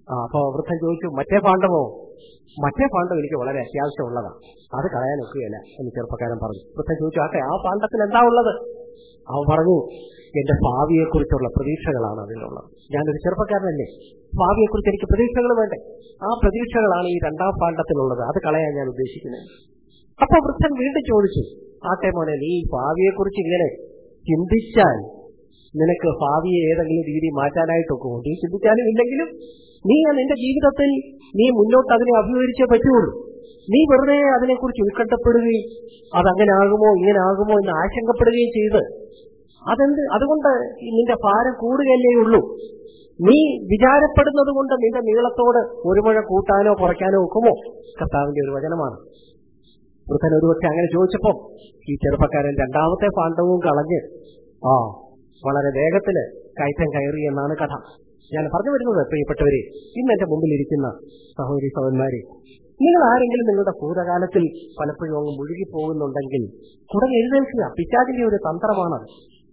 ആ അപ്പൊ വൃദ്ധൻ ചോദിച്ചു, മറ്റേ പാണ്ഡവോ? മറ്റേ പാണ്ഡവം എനിക്ക് വളരെ അത്യാവശ്യമുള്ളതാണ്, അത് കളയാൻ ഒക്കുകയില്ല എന്ന് ചെറുപ്പക്കാരൻ പറഞ്ഞു. വൃദ്ധൻ ചോദിച്ചു, ആട്ടെ ആ പാണ്ഡത്തിൽ എന്താ ഉള്ളത്? അവൻ പറഞ്ഞു, എന്റെ ഭാവിയെക്കുറിച്ചുള്ള പ്രതീക്ഷകളാണ് അതിലുള്ളത്. ഞാനൊരു ചെറുപ്പക്കാരനല്ലേ, ഭാവിയെക്കുറിച്ച് എനിക്ക് പ്രതീക്ഷകൾ വേണ്ടേ? ആ പ്രതീക്ഷകളാണ് ഈ രണ്ടാം പാണ്ഡത്തിലുള്ളത്, അത് കളയാൻ ഞാൻ ഉദ്ദേശിക്കുന്നത്. അപ്പൊ വൃദ്ധൻ വീണ്ടും ചോദിച്ചു, ആട്ടെ മോനെ, നീ ഭാവിയെക്കുറിച്ച് ഇങ്ങനെ ചിന്തിച്ചാൽ നിനക്ക് ഭാവിയെ ഏതെങ്കിലും രീതി മാറ്റാനായിട്ടൊക്കെ നീ ചിന്തിച്ചാലും ഇല്ലെങ്കിലും നീ നിന്റെ ജീവിതത്തിൽ നീ മുന്നോട്ട് അതിനെ അഭിമുഖീകരിച്ചേ പറ്റുള്ളൂ. നീ വെറുതെ അതിനെക്കുറിച്ച് ഉത്കണ്ഠപ്പെടുകയും അതങ്ങനെ ആകുമോ ഇങ്ങനെ ആകുമോ എന്ന് ആശങ്കപ്പെടുകയും ചെയ്ത് അതെന്ത് അതുകൊണ്ട് നിന്റെ ഭാരം കൂടുകയല്ലേ ഉള്ളൂ. നീ വിചാരപ്പെടുന്നത് കൊണ്ട് നിന്റെ നീളത്തോട് ഒരു മുഴ കൂട്ടാനോ കുറയ്ക്കാനോ ഒക്കുമോ? കർത്താവിന്റെ ഒരു വചനമാണ്. വൃദ്ധൻ ഒരുപക്ഷെ അങ്ങനെ ചോദിച്ചപ്പോ ഈ ചെറുപ്പക്കാരൻ രണ്ടാമത്തെ പാണ്ഡവും കളഞ്ഞ് ആ വളരെ വേഗത്തില് കയറ്റം കയറി എന്നാണ് കഥ. ഞാൻ പറഞ്ഞു വരുന്നത്, പ്രിയപ്പെട്ടവരെ, ഇന്ന് എന്റെ മുമ്പിൽ ഇരിക്കുന്ന സഹോദരി സഹോദരന്മാരെ, നിങ്ങൾ ആരെങ്കിലും നിങ്ങളുടെ ഭൂതകാലത്തിൽ പലപ്പോഴും അങ്ങ് മുഴുകി പോകുന്നുണ്ടെങ്കിൽ കുടങ്ങി എഴുന്നേൽക്കുക. പിശാചിന്റെ ഒരു തന്ത്രമാണത്.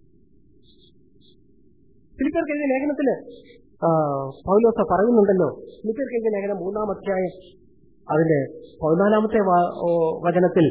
ഫിലിപ്പിയർക്ക് എഴുതിയ ലേഖനത്തില് പൗലോസ് പറയുന്നുണ്ടല്ലോ, ഫിലിപ്പിയർക്ക് എഴുതിയ ലേഖനം മൂന്നാം അധ്യായം അതിന്റെ പതിനാലാമത്തെ വചനത്തിൽ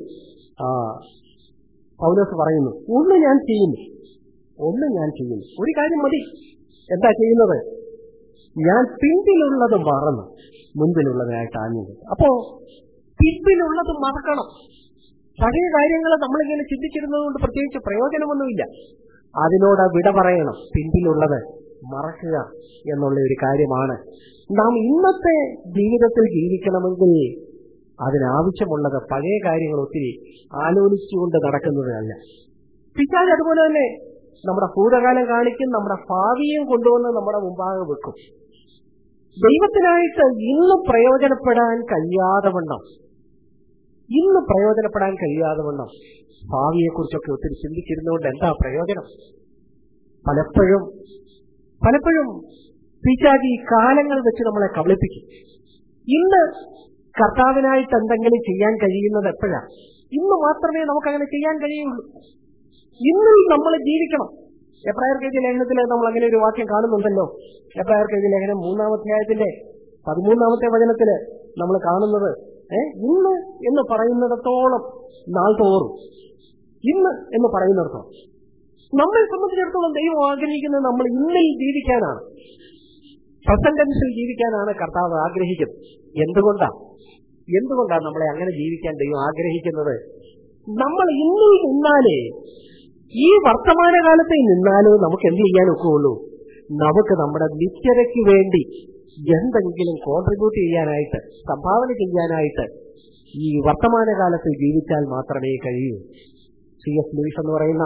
പൗലോസ് പറയുന്നു, ഒന്ന് ഞാൻ ചെയ്യുന്നു ഒന്ന് ഞാൻ ചെയ്യുന്നു ഒരു കാര്യം മതി. എന്താ ചെയ്യുന്നത്? ഞാൻ പിൻപിലുള്ളത് മറന്നു മുൻപിലുള്ളതായിട്ട് ആഞ്ഞത്. അപ്പോ പിൻപിലുള്ളത് മറക്കണം. പഴയ കാര്യങ്ങൾ നമ്മളിങ്ങനെ ചിന്തിച്ചിരുന്നത് കൊണ്ട് പ്രത്യേകിച്ച് പ്രയോജനമൊന്നുമില്ല. അതിനോട് വിട പറയണം. പിൻപിലുള്ളത് മറക്കുക എന്നുള്ള ഒരു കാര്യമാണ്. നാം ഇന്നത്തെ ജീവിതത്തിൽ ജീവിക്കണമെങ്കിൽ അതിനാവശ്യമുള്ളത് പഴയ കാര്യങ്ങൾ ഒത്തിരി ആലോചിച്ചുകൊണ്ട് നടക്കുന്നതല്ല. പിശാച് അതുപോലെ തന്നെ നമ്മുടെ ഭൂതകാലം കാണിക്കും, നമ്മുടെ ഭാവിയും കൊണ്ടുവന്ന് നമ്മുടെ മുമ്പാകെ വെക്കും. ദൈവത്തിനായിട്ട് ഇന്ന് പ്രയോജനപ്പെടാൻ കഴിയാതെ വണ്ണം ഇന്ന് പ്രയോജനപ്പെടാൻ കഴിയാതെ വണ്ണം ഭാവിയെക്കുറിച്ചൊക്കെ ഒത്തിരി ചിന്തിച്ചിരുന്നുകൊണ്ട് എന്താ പ്രയോജനം? പലപ്പോഴും പലപ്പോഴും പിശാച് ഈ കാലങ്ങൾ വെച്ച് നമ്മളെ കബളിപ്പിക്കും. ഇന്ന് കർത്താവിനായിട്ട് എന്തെങ്കിലും ചെയ്യാൻ കഴിയുന്നത് എപ്പോഴാണ്? ഇന്ന് മാത്രമേ നമുക്കങ്ങനെ ചെയ്യാൻ കഴിയുള്ളൂ. ഇന്നിൽ നമ്മൾ ജീവിക്കണം. എബ്രായർക്ക് എഴുതിയ ലേഖനത്തിൽ നമ്മൾ അങ്ങനെ ഒരു വാക്യം കാണുന്നുണ്ടല്ലോ. എബ്രായർക്ക് എഴുതിയ ലേഖനം മൂന്നാം അധ്യായത്തിന്റെ പതിമൂന്നാമത്തെ വചനത്തില് നമ്മൾ കാണുന്നത് ഏഹ് ഇന്ന് എന്ന് പറയുന്നിടത്തോളം നാൾ തോറും ഇന്ന് എന്ന് പറയുന്നിടത്തോളം നമ്മളെ സംബന്ധിച്ചിടത്തോളം ദൈവം ആഗ്രഹിക്കുന്നത് നമ്മൾ ഇന്നിൽ ജീവിക്കാനാണ്, പ്രസന്റ് ടെൻസിൽ ജീവിക്കാനാണ് കർത്താവ് ആഗ്രഹിക്കുന്നത്. എന്തുകൊണ്ടാണ് എന്തുകൊണ്ടാണ് നമ്മളെ അങ്ങനെ ജീവിക്കാൻ ദൈവം ആഗ്രഹിക്കുന്നത്? നമ്മൾ ഇന്നിൽ നിന്നാലേ, ഈ വർത്തമാനകാലത്തെ നിന്നാലേ നമുക്ക് എന്ത് ചെയ്യാൻ ഒക്കുള്ളൂ? നമുക്ക് നമ്മുടെ നിത്യതയ്ക്ക് വേണ്ടി എന്തെങ്കിലും കോൺട്രിബ്യൂട്ട് ചെയ്യാനായിട്ട്, സംഭാവന ചെയ്യാനായിട്ട് ഈ വർത്തമാനകാലത്ത് ജീവിച്ചാൽ മാത്രമേ കഴിയൂ. സി എസ് ലൂയിസ് എന്ന് പറയുന്ന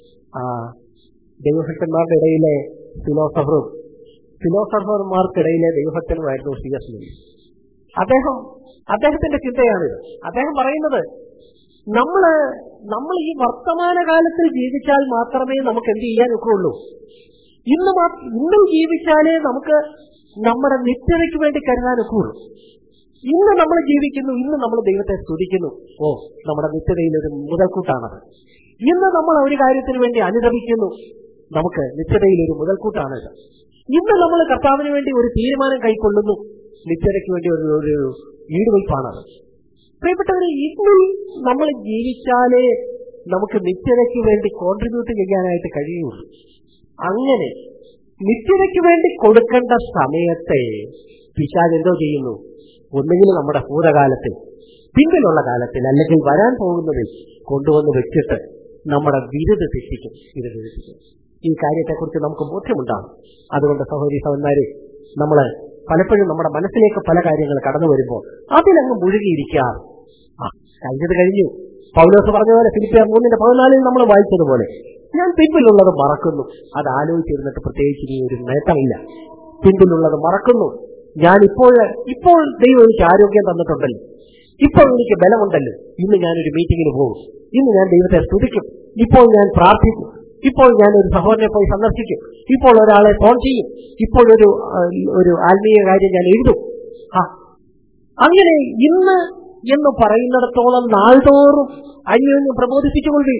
ദൈവഭക്തന്മാരുടെ ഇടയിലെ ഫിലോസഫറും ഫിലോസഫർമാർക്കിടയിലെ ദൈവഭക്തനുമായിരുന്നു സി എസ് ലൂയിസ്. അദ്ദേഹം അദ്ദേഹത്തിന്റെ ചിന്തയാണിത്. അദ്ദേഹം പറയുന്നത്, നമ്മള് നമ്മൾ ഈ വർത്തമാനകാലത്തിൽ ജീവിച്ചാൽ മാത്രമേ നമുക്ക് എന്ത് ചെയ്യാൻ ഒക്കുള്ളൂ. ഇന്ന് ഇന്നും ജീവിച്ചാലേ നമുക്ക് നമ്മുടെ നിത്യതയ്ക്ക് വേണ്ടി കരുതാൻ ഒക്കുള്ളൂ. ഇന്ന് നമ്മൾ ജീവിക്കുന്നു, ഇന്ന് നമ്മൾ ദൈവത്തെ സ്തുതിക്കുന്നു. ഓ, നമ്മുടെ നിത്യതയിലൊരു മുതൽക്കൂട്ടാണത്. ഇന്ന് നമ്മൾ ഒരു കാര്യത്തിന് വേണ്ടി അനുദപിക്കുന്നു, നമുക്ക് നിത്യതയിലൊരു മുതൽക്കൂട്ടാണിത്. ഇന്ന് നമ്മൾ കർത്താവിന് വേണ്ടി ഒരു തീരുമാനം കൈക്കൊള്ളുന്നു, നിത്യതയ്ക്ക് വേണ്ടി ഒരു ഒരു ഈടുവയ്പാണത്. പ്രിയപ്പെട്ടവരെ, ഇന്നിൽ നമ്മൾ ജീവിച്ചാലേ നമുക്ക് നിത്യതയ്ക്ക് വേണ്ടി കോൺട്രിബ്യൂട്ട് ചെയ്യാനായിട്ട് കഴിയുള്ളൂ. അങ്ങനെ നിത്യതയ്ക്ക് വേണ്ടി കൊടുക്കേണ്ട സമയത്തെ പിശാച് എന്തോ ചെയ്യുന്നു? ഒന്നുകിൽ നമ്മുടെ ഭൂതകാലത്തിൽ, പിന്നിലുള്ള കാലത്തിൽ, അല്ലെങ്കിൽ വരാൻ പോകുന്നതിൽ കൊണ്ടുവന്ന് വെച്ചിട്ട് നമ്മുടെ വിരുദ് തെറ്റിക്കും വിരുദ് തെറ്റിക്കും ഈ കാര്യത്തെക്കുറിച്ച് നമുക്ക് ബോധ്യമുണ്ടാകും. അതുകൊണ്ട് സഹോദരി സഹോദരന്മാരെ, നമ്മൾ പലപ്പോഴും നമ്മുടെ മനസ്സിലേക്ക് പല കാര്യങ്ങൾ കടന്നു വരുമ്പോൾ അതിലങ്ങ് മുഴുകിയിരിക്കാറ്. ആ കഴിഞ്ഞത് കഴിഞ്ഞു. പൗലോസ് പറഞ്ഞ പോലെ ഫിലിപ്പിയർ മൂന്നിന്റെ പതിനാലിൽ നമ്മൾ വായിച്ചതുപോലെ, ഞാൻ പിൻപിലുള്ളത് മറക്കുന്നു. അത് ആലോചിച്ചിരുന്നിട്ട് പ്രത്യേകിച്ച് ഇനി ഒരു നേട്ടമില്ല. പിൻപിലുള്ളത് മറക്കുന്നു. ഞാൻ ഇപ്പോൾ ഇപ്പോൾ ദൈവം എനിക്ക് ആരോഗ്യം തന്നിട്ടുണ്ടല്ലോ, ഇപ്പോൾ എനിക്ക് ബലമുണ്ടല്ലോ, ഇന്ന് ഞാനൊരു മീറ്റിങ്ങിന് പോകും, ഇന്ന് ഞാൻ ദൈവത്തെ സ്തുതിക്കും, ഇപ്പോൾ ഞാൻ പ്രാർത്ഥിക്കും, ഇപ്പോൾ ഞാൻ ഒരു സഹോദരനെ പോയി സന്ദർശിക്കും, ഇപ്പോൾ ഒരാളെ ഫോൺ ചെയ്യും, ഇപ്പോൾ ഒരു ഒരു ആത്മീയ കാര്യം ഞാൻ എഴുതും. ആ അങ്ങനെ ഇന്ന് എന്ന് പറയുന്നിടത്തോളം നാൾതോറും അന്യോന്യം പ്രബോധിപ്പിച്ചുകൊള്ളി.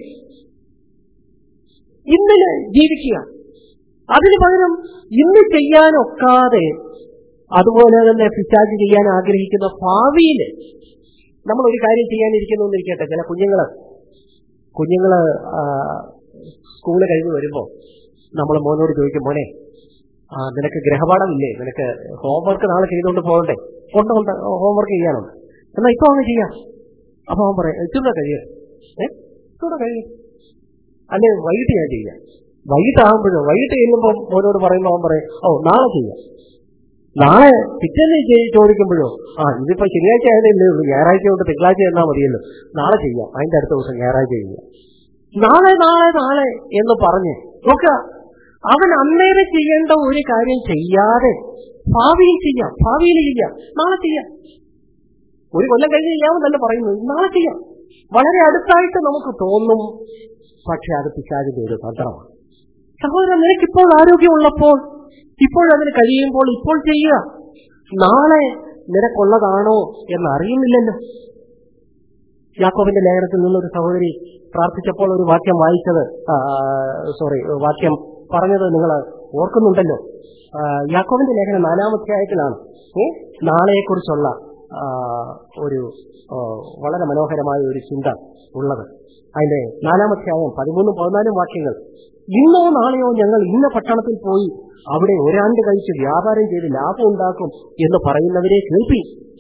ഇന്നില് ജീവിക്കുക. അതിനു പകരം ഇന്ന് ചെയ്യാനൊക്കാതെ അതുപോലെ തന്നെ പിശാച് ചെയ്യാൻ ആഗ്രഹിക്കുന്ന ഭാവിയിൽ നമ്മൾ ഒരു കാര്യം ചെയ്യാനിരിക്കുന്നു എന്നിരിക്കട്ടെ. ചില കുഞ്ഞുങ്ങള് കുഞ്ഞുങ്ങള് സ്കൂള് കഴിഞ്ഞ് വരുമ്പോ നമ്മൾ മോനോട് ചോദിക്കും, മോനെ ആ നിനക്ക് ഗ്രഹപാഠമില്ലേ, നിനക്ക് ഹോംവർക്ക് നാളെ ചെയ്തുകൊണ്ട് പോകണ്ടേ? കൊണ്ട് കൊണ്ട് ഹോംവർക്ക് ചെയ്യാനുണ്ട്, എന്നാ ഇപ്പൊ അങ്ങ് ചെയ്യാം. അപ്പൊ അവൻ പറയാം ഇച്ചിരി കഴിയും, ഏ ഇച്ചിരി കഴിയും, അല്ലെ വൈകിട്ട് ഞാൻ ചെയ്യാം. വൈകിട്ടാകുമ്പോഴോ വൈകിട്ട് ചെല്ലുമ്പോൾ മോനോട് പറയുമ്പോൾ അവൻ പറയും ഓ നാളെ ചെയ്യാം. നാളെ പിറ്റേന്ന് ചോദിക്കുമ്പോഴോ ആ ഇതിപ്പോ ശനിയാഴ്ച ആയതല്ലേ ഉള്ളൂ, ഞായറാഴ്ച കൊണ്ട് തിങ്കളാഴ്ച എന്നാ മതിയല്ലോ, നാളെ ചെയ്യാം, അതിന്റെ അടുത്ത ദിവസം ഞായറാഴ്ച ചെയ്യാം. നാളെ നാളെ നാളെ എന്ന് പറഞ്ഞ് നോക്കുക, അവൻ അന്നേരം ചെയ്യേണ്ട ഒരു കാര്യം ചെയ്യാതെ ഭാവിയിൽ ചെയ്യാം, ഭാവിയിൽ ചെയ്യാം, നാളെ ചെയ്യാം, ഒരു കൊല്ലം കഴിഞ്ഞ് ചെയ്യാമെന്നല്ല പറയുന്നത്, നാളെ ചെയ്യാം. വളരെ അടുത്തായിട്ട് നമുക്ക് തോന്നും, പക്ഷെ അത് പിശാചിന്റെ ഒരു തന്ത്രമാണ്. സഹോദരൻ, നിനക്കിപ്പോൾ ആരോഗ്യമുള്ളപ്പോൾ, ഇപ്പോഴതിന് കഴിയുമ്പോൾ ഇപ്പോൾ ചെയ്യുക. നാളെ നിനക്കുള്ളതാണോ എന്നറിയുന്നില്ലല്ലോ. യാക്കോബിന്റെ ലേഖനത്തിൽ നിന്നൊരു സഹോദരി പ്രാർത്ഥിച്ചപ്പോൾ ഒരു വാക്യം വായിച്ചത് സോറി വാക്യം പറഞ്ഞത് നിങ്ങൾ ഓർക്കുന്നുണ്ടല്ലോ. യാക്കോബിന്റെ ലേഖനം നാലാമധ്യായത്തിലാണ് ഏ നാളെയെക്കുറിച്ചുള്ള ഒരു വളരെ മനോഹരമായ ഒരു ചിന്ത ഉള്ളത്. അതിന്റെ നാലാമധ്യായം പതിമൂന്നും പതിനാലും വാക്യങ്ങൾ. ഇന്നോ നാളെയോ ഞങ്ങൾ ഇന്ന പട്ടണത്തിൽ പോയി അവിടെ ഒരാണ്ട് കഴിച്ച് വ്യാപാരം ചെയ്ത് ലാഭം ഉണ്ടാക്കും എന്ന് പറയുന്നവരെ കേൾപ്പി.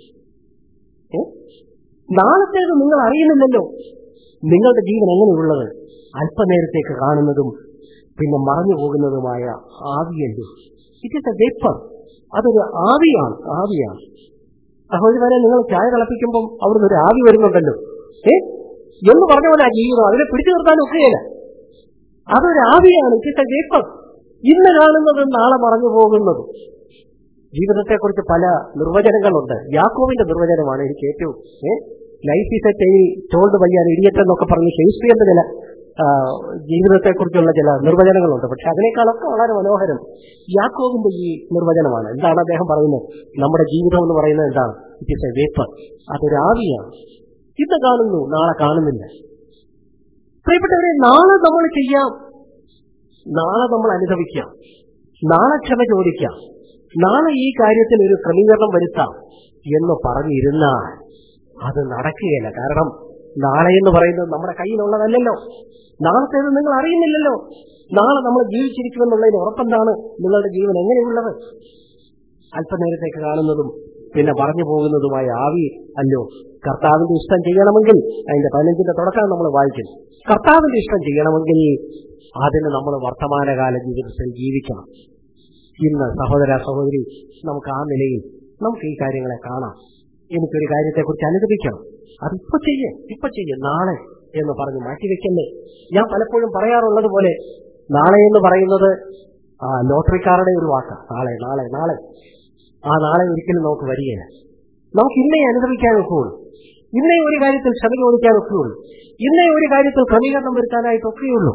നാളത്തേത് നിങ്ങൾ അറിയുന്നില്ലല്ലോ. നിങ്ങളുടെ ജീവൻ എങ്ങനെയുള്ളത്? അല്പനേരത്തേക്ക് കാണുന്നതും പിന്നെ മറഞ്ഞു പോകുന്നതുമായ ആവിയല്ലേ. It is a vapour. അതൊരു ആവിയാണ്, ആവിയാണ്. സഹോദരനെ, നിങ്ങൾ ചായ തിളപ്പിക്കുമ്പം അവിടുന്ന് ഒരു ആവി വരുന്നുണ്ടല്ലോ, ഏ എന്ന് പറഞ്ഞ പോലെ ആ ജീവിതം അതിനെ പിടിച്ചു നിർത്താൻ ഒക്കെയല്ല. അതൊരു ആവിയാണ്. It is a vapour. ഇന്ന് കാണുന്നതും നാളെ മറഞ്ഞു പോകുന്നതും. ജീവിതത്തെക്കുറിച്ച് പല നിർവചനങ്ങളുണ്ട്. യാക്കോബിന്റെ നിർവചനമാണ് എനിക്ക് ഏറ്റവും ഏഹ് life is a tale told by an idiot എന്നൊക്കെ പറഞ്ഞ് ഷേക്സ്പിയറിന്റെ ചില ജീവിതത്തെക്കുറിച്ചുള്ള ചില നിർവചനങ്ങളുണ്ട്. പക്ഷെ അതിനേക്കാളൊക്കെ വളരെ മനോഹരം യാക്കോബിന്റെ ഈ നിർവചനമാണ്. എന്താണ് അദ്ദേഹം പറയുന്നത്? നമ്മുടെ ജീവിതം എന്ന് പറയുന്നത് എന്താണ്? It is a vapour. അതൊരു ആവിയാണ്. ഇന്ന് കാണുന്നു, നാളെ കാണുന്നില്ല. പ്രിയപ്പെട്ടവരെ, നാളെ നമ്മൾ ചെയ്യാം, നാളെ നമ്മൾ അനുഭവിക്കാം, നാളെ ക്ഷമ ചോദിക്കാം, നാളെ ഈ കാര്യത്തിൽ ഒരു ക്രമീകരണം വരുത്താം എന്ന് പറഞ്ഞിരുന്നാൽ അത് നടക്കുകയില്ല. കാരണം നാളെ എന്ന് പറയുന്നത് നമ്മുടെ കയ്യിലുള്ളതല്ലല്ലോ. നാളത്തേത് നിങ്ങൾ അറിയുന്നില്ലല്ലോ. നാളെ നമ്മൾ ജീവിച്ചിരിക്കുമെന്നുള്ളതിന് ഉറപ്പെന്താണ്? നിങ്ങളുടെ ജീവൻ എങ്ങനെയുള്ളത്? അല്പനേരത്തേക്ക് കാണുന്നതും പിന്നെ പറഞ്ഞു പോകുന്നതുമായ ആവി അല്ലോ. കർത്താവിന്റെ ഇഷ്ടം ചെയ്യണമെങ്കിൽ, അതിന്റെ പതിനഞ്ചിന്റെ തുടക്കം നമ്മൾ വായിക്കും, കർത്താവിന്റെ ഇഷ്ടം ചെയ്യണമെങ്കിൽ അതിന് നമ്മൾ വർത്തമാനകാല ജീവിതത്തിൽ ജീവിക്കണം. ഇന്ന് സഹോദര സഹോദരി, നമുക്ക് ആ നിലയിൽ നമുക്ക് ഈ കാര്യങ്ങളെ കാണാം. എനിക്കൊരു കാര്യത്തെക്കുറിച്ച് അനുദപിക്കണം, അതിപ്പോ ചെയ്യേ ഇപ്പൊ ചെയ്യേ നാളെ എന്ന് പറഞ്ഞ് മാറ്റിവെക്കല്ലേ. ഞാൻ പലപ്പോഴും പറയാറുള്ളത് പോലെ നാളെ എന്ന് പറയുന്നത് ആ ലോട്ടറിക്കാരുടെ ഒരു വാക്കാണ്. നാളെ നാളെ നാളെ ആ നാളെ ഒരിക്കലും നമുക്ക് വരികയില്ല. നമുക്ക് ഇന്നേ അനുഭവിക്കാൻ ഒക്കെയുള്ളൂ, ഇന്നേ ഒരു കാര്യത്തിൽ ക്ഷമ ചോദിക്കാൻ ഒക്കെയുള്ളൂ, ഇന്നേ ഒരു കാര്യത്തിൽ ക്രമീകരണം വരുത്താനായിട്ടൊക്കെയുള്ളൂ.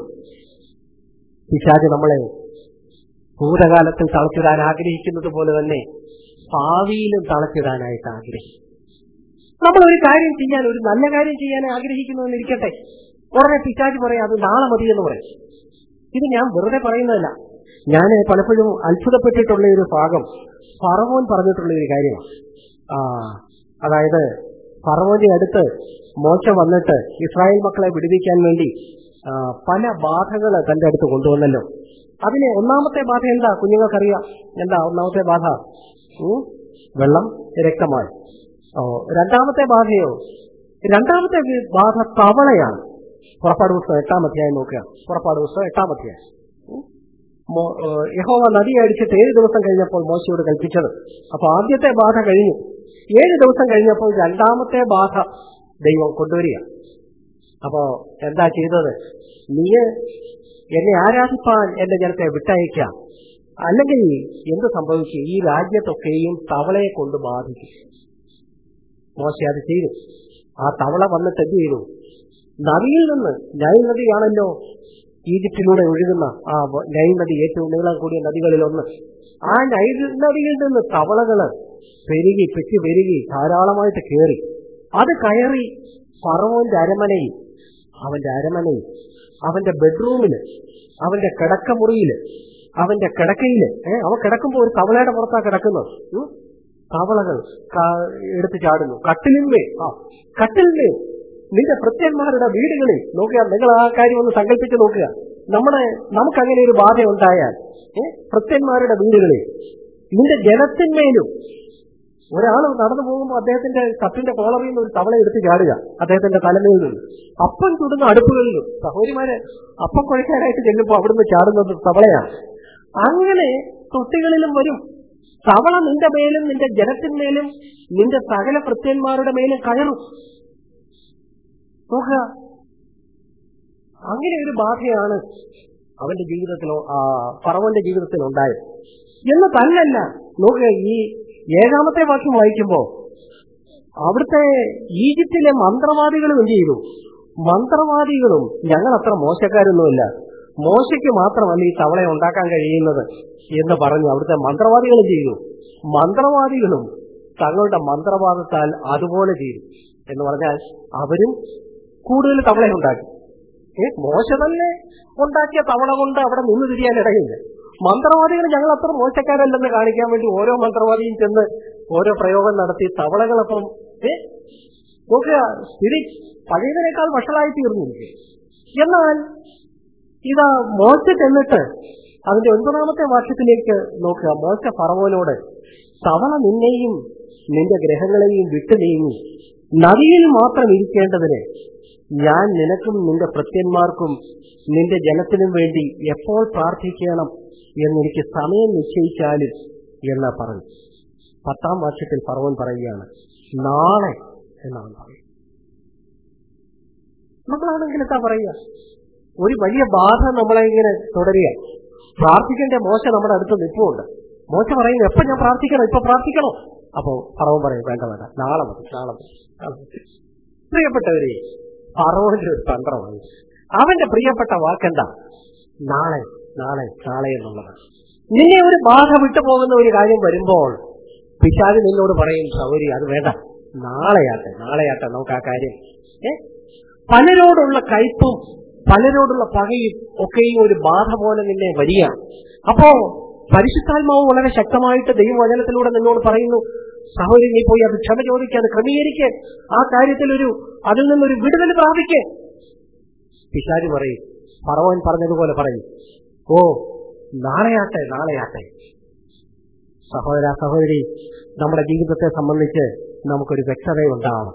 പിശാച് നമ്മളെ ഭൂതകാലത്തിൽ തളച്ചിടാൻ ആഗ്രഹിക്കുന്നത് പോലെ തന്നെ ഭാവിയിലും തളച്ചിടാനായിട്ട് ആഗ്രഹിക്കും. നമ്മൾ ഒരു കാര്യം ചെയ്യാൻ, ഒരു നല്ല കാര്യം ചെയ്യാൻ ആഗ്രഹിക്കുന്നു എന്നിരിക്കട്ടെ, ഉടനെ പിശാച് പറയാം അത് നാളെ മതിയെന്ന് പറയും. ഇത് ഞാൻ വെറുതെ പറയുന്നതല്ല. ഞാൻ പലപ്പോഴും അത്ഭുതപ്പെട്ടിട്ടുള്ള ഒരു ഭാഗം ഫറവോൻ പറഞ്ഞിട്ടുള്ള ഒരു കാര്യമാണ്. ആ അതായത് ഫറവോന്റെ അടുത്ത് മോശ വന്നിട്ട് ഇസ്രായേൽ മക്കളെ വിടുവിക്കാൻ വേണ്ടി പല ബാധകൾ തന്റെ അടുത്ത് കൊണ്ടുവന്നല്ലോ. അതിന് ഒന്നാമത്തെ ബാധ എന്താ? കുഞ്ഞുങ്ങൾക്കറിയാം എന്താ ഒന്നാമത്തെ ബാധ? വെള്ളം രക്തമായി. ഓ രണ്ടാമത്തെ ബാധയോ? രണ്ടാമത്തെ ബാധ തവളയാണ്. പുറപ്പാട് പുസ്തകം എട്ടാം അധ്യായം നോക്കുക. പുറപ്പാട് പുസ്തകം എട്ടാം അധ്യായം. യഹോവ നദി അടിച്ചിട്ട് ഏഴ് ദിവസം കഴിഞ്ഞപ്പോൾ മോശയോട് കൽപ്പിച്ചത്. അപ്പൊ ആദ്യത്തെ ബാധ കഴിഞ്ഞു. ഏഴ് ദിവസം കഴിഞ്ഞപ്പോൾ രണ്ടാമത്തെ ബാധ ദൈവം കൊണ്ടുവരിക. അപ്പോ എന്താ ചെയ്തത്? നീ എന്നെ ആരാധിപ്പാൻ എന്റെ ജനത്തെ വിട്ടയക്കാം, അല്ലെങ്കിൽ എന്ത് സംഭവിക്കും? ഈ രാജ്യത്തൊക്കെയും തവളയെ കൊണ്ട് ബാധിക്കും. മോശ അത് ചെയ്തു. ആ തവള വന്നിട്ട് എന്ത് ചെയ്തു? നദിയിൽ നിന്ന്, നൈൽ നദിയാണല്ലോ ഈജിപ്തിലൂടെ ഒഴുകുന്ന ആ നൈൽ നദി, ഏറ്റവും നീളം കൂടിയ നദികളിലൊന്ന്, ആ നൈൽ നദിയിൽ നിന്ന് തവളകള് പെരുകി പെറ്റി പെരുകി ധാരാളമായിട്ട് കയറി. അത് കയറി ഫറവോന്റെ അരമനയിൽ, അവന്റെ അരമനയിൽ, അവന്റെ ബെഡ്റൂമില്, അവന്റെ കിടക്കമുറിയില്, അവന്റെ കിടക്കയില്, ഏഹ് അവൻ കിടക്കുമ്പോ ഒരു തവളയുടെ പുറത്താ കിടക്കുന്നത്. തവളകൾ എടുത്തു ചാടുന്നു. കട്ടിലിന്മേൽ ആ കട്ടിലിന്മേൽ നിന്റെ ഭൃത്യന്മാരുടെ വീടുകളിൽ നോക്കുക. നിങ്ങൾ ആ കാര്യം ഒന്ന് സങ്കല്പിച്ച് നോക്കുക. നമ്മുടെ നമുക്കങ്ങനെ ഒരു ബാധ ഉണ്ടായാൽ ഭൃത്യന്മാരുടെ വീടുകളിൽ നിന്റെ ജനത്തിന്മേലും ഒരാൾ നടന്നു പോകുമ്പോൾ അദ്ദേഹത്തിന്റെ കട്ടിന്റെ കോളറിൽ നിന്ന് ഒരു തവള എടുത്ത് ചാടുക, അദ്ദേഹത്തിന്റെ തലമേൽ നിന്ന്. അപ്പം ചുടുന്ന അടുപ്പുകളിലും സഹോദരിമാരെ അപ്പം കുഴക്കാനായിട്ട് ചെല്ലുമ്പോൾ അവിടുന്ന് ചാടുന്നത് തവളയാണ്. അങ്ങനെ തൊട്ടികളിലും വരും തവള. നിന്റെ മേലും നിന്റെ ജനത്തിന്മേലും നിന്റെ സകല ഭൃത്യന്മാരുടെ മേലും കയറും. നോക്കുക, അങ്ങനെ ഒരു ബാധയാണ് അവന്റെ ജീവിതത്തിലോ ഫറവോന്റെ ജീവിതത്തിൽ ഉണ്ടായത് എന്ന് തന്നെയല്ല. നോക്കുക, ഈ ഏഴാമത്തെ വാക്യം വായിക്കുമ്പോ അവിടുത്തെ ഈജിപ്തിലെ മന്ത്രവാദികളും എന്ത് ചെയ്തു? മന്ത്രവാദികളും ഞങ്ങൾ അത്ര മോശക്കാരൊന്നുമില്ല, മോശയ്ക്ക് മാത്രമല്ല ഈ തവളയെ ഉണ്ടാക്കാൻ കഴിയുന്നത് എന്ന് പറഞ്ഞ് അവിടുത്തെ മന്ത്രവാദികളും ചെയ്തു. മന്ത്രവാദികളും തങ്ങളുടെ മന്ത്രവാദത്താൽ അതുപോലെ ചെയ്തു എന്ന് പറഞ്ഞാൽ അവരും കൂടുതൽ തവള ഉണ്ടാക്കി. ഏ മോശ തന്നെ ഉണ്ടാക്കിയ തവള കൊണ്ട് അവിടെ നിന്ന് തിരിയാൻ ഇടയില്ല. മന്ത്രവാദികൾ ഞങ്ങൾ അത്ര മോശക്കാരല്ലെന്ന് കാണിക്കാൻ വേണ്ടി ഓരോ മന്ത്രവാദിയും ചെന്ന് ഓരോ പ്രയോഗം നടത്തി തവളകളപ്പം ഏ നോക്കുക, സ്ഥിതി പഴയതിനേക്കാൾ വഷളായി തീർന്നിരിക്കും. എന്നാൽ ഇതാ മോശ ചെന്നിട്ട് അതിന്റെ ഒൻപതാമത്തെ വാക്യത്തിലേക്ക് നോക്കുക. മോശ ഫറവോനോട് തവള നിന്നെയും നിന്റെ ഗ്രഹങ്ങളെയും വിട്ടു നീങ്ങി നദിയിൽ മാത്രം ഇരിക്കേണ്ടതിന് ഞാൻ നിനക്കും നിന്റെ ഭൃത്യന്മാർക്കും നിന്റെ ജനത്തിനും വേണ്ടി എപ്പോൾ പ്രാർത്ഥിക്കണം എന്നെനിക്ക് സമയം നിശ്ചയിച്ചാലും എന്ന് പറഞ്ഞു. പത്താം വാക്യത്തിൽ ഫറവോൻ പറയുകയാണ് നാളെ എന്നാണ് പറയുന്നത്. നമ്മളാണെങ്കിൽ എന്താ പറയുക? ഒരു വലിയ ബാധ നമ്മളെ ഇങ്ങനെ തുടരുക. പ്രാർത്ഥിക്കേണ്ട മോശ നമ്മുടെ അടുത്ത് നിൽപ്പുണ്ട്. മോശ പറയുന്നു എപ്പോ ഞാൻ പ്രാർത്ഥിക്കണം, ഇപ്പൊ പ്രാർത്ഥിക്കണോ? അപ്പോ ഫറവോൻ പറയും വേണ്ട വേണ്ട നാളെ മതി നാളെ മതി. പ്രിയപ്പെട്ടവരെ, ഫറവോന്റെ ഒരു തന്ത്രമാണ്. അവന്റെ പ്രിയപ്പെട്ട വാക്കെന്താ? നാളെ നാളെ നാളെ എന്നുള്ളതാണ്. നിന്നെ ഒരു ബാധ വിട്ടുപോകുന്ന ഒരു കാര്യം വരുമ്പോൾ പിശാച് നിന്നോട് പറയും സൗരി അത് വേണ്ട, നാളെയാട്ടെ നാളെയാട്ടെ നമുക്ക് ആ കാര്യം. ഏ പലരോടുള്ള കയ്പും പലരോടുള്ള പകയും ഒക്കെയും ഒരു ബാധ പോലെ നിന്നെ വരിക. അപ്പോ പരിശുദ്ധാത്മാവ് വളരെ ശക്തമായിട്ട് ദൈവവചനത്തിലൂടെ നിന്നോട് പറയുന്നു സഹോദരി നീ പോയി അത് ക്ഷമ ചോദിക്കുക, അത് ക്രമീകരിക്കുക, ആ കാര്യത്തിൽ ഒരു അതിൽ നിന്നൊരു വിടുതൽ പ്രാപിക്കുക. പിശാച് പറയും, ഫറവോൻ പറഞ്ഞതുപോലെ പറയും ഓ നാളെയാട്ടെ നാളെയാട്ടെ. സഹോദര സഹോദരി, നമ്മുടെ ജീവിതത്തെ സംബന്ധിച്ച് നമുക്കൊരു വ്യക്തതയുണ്ടാവണം.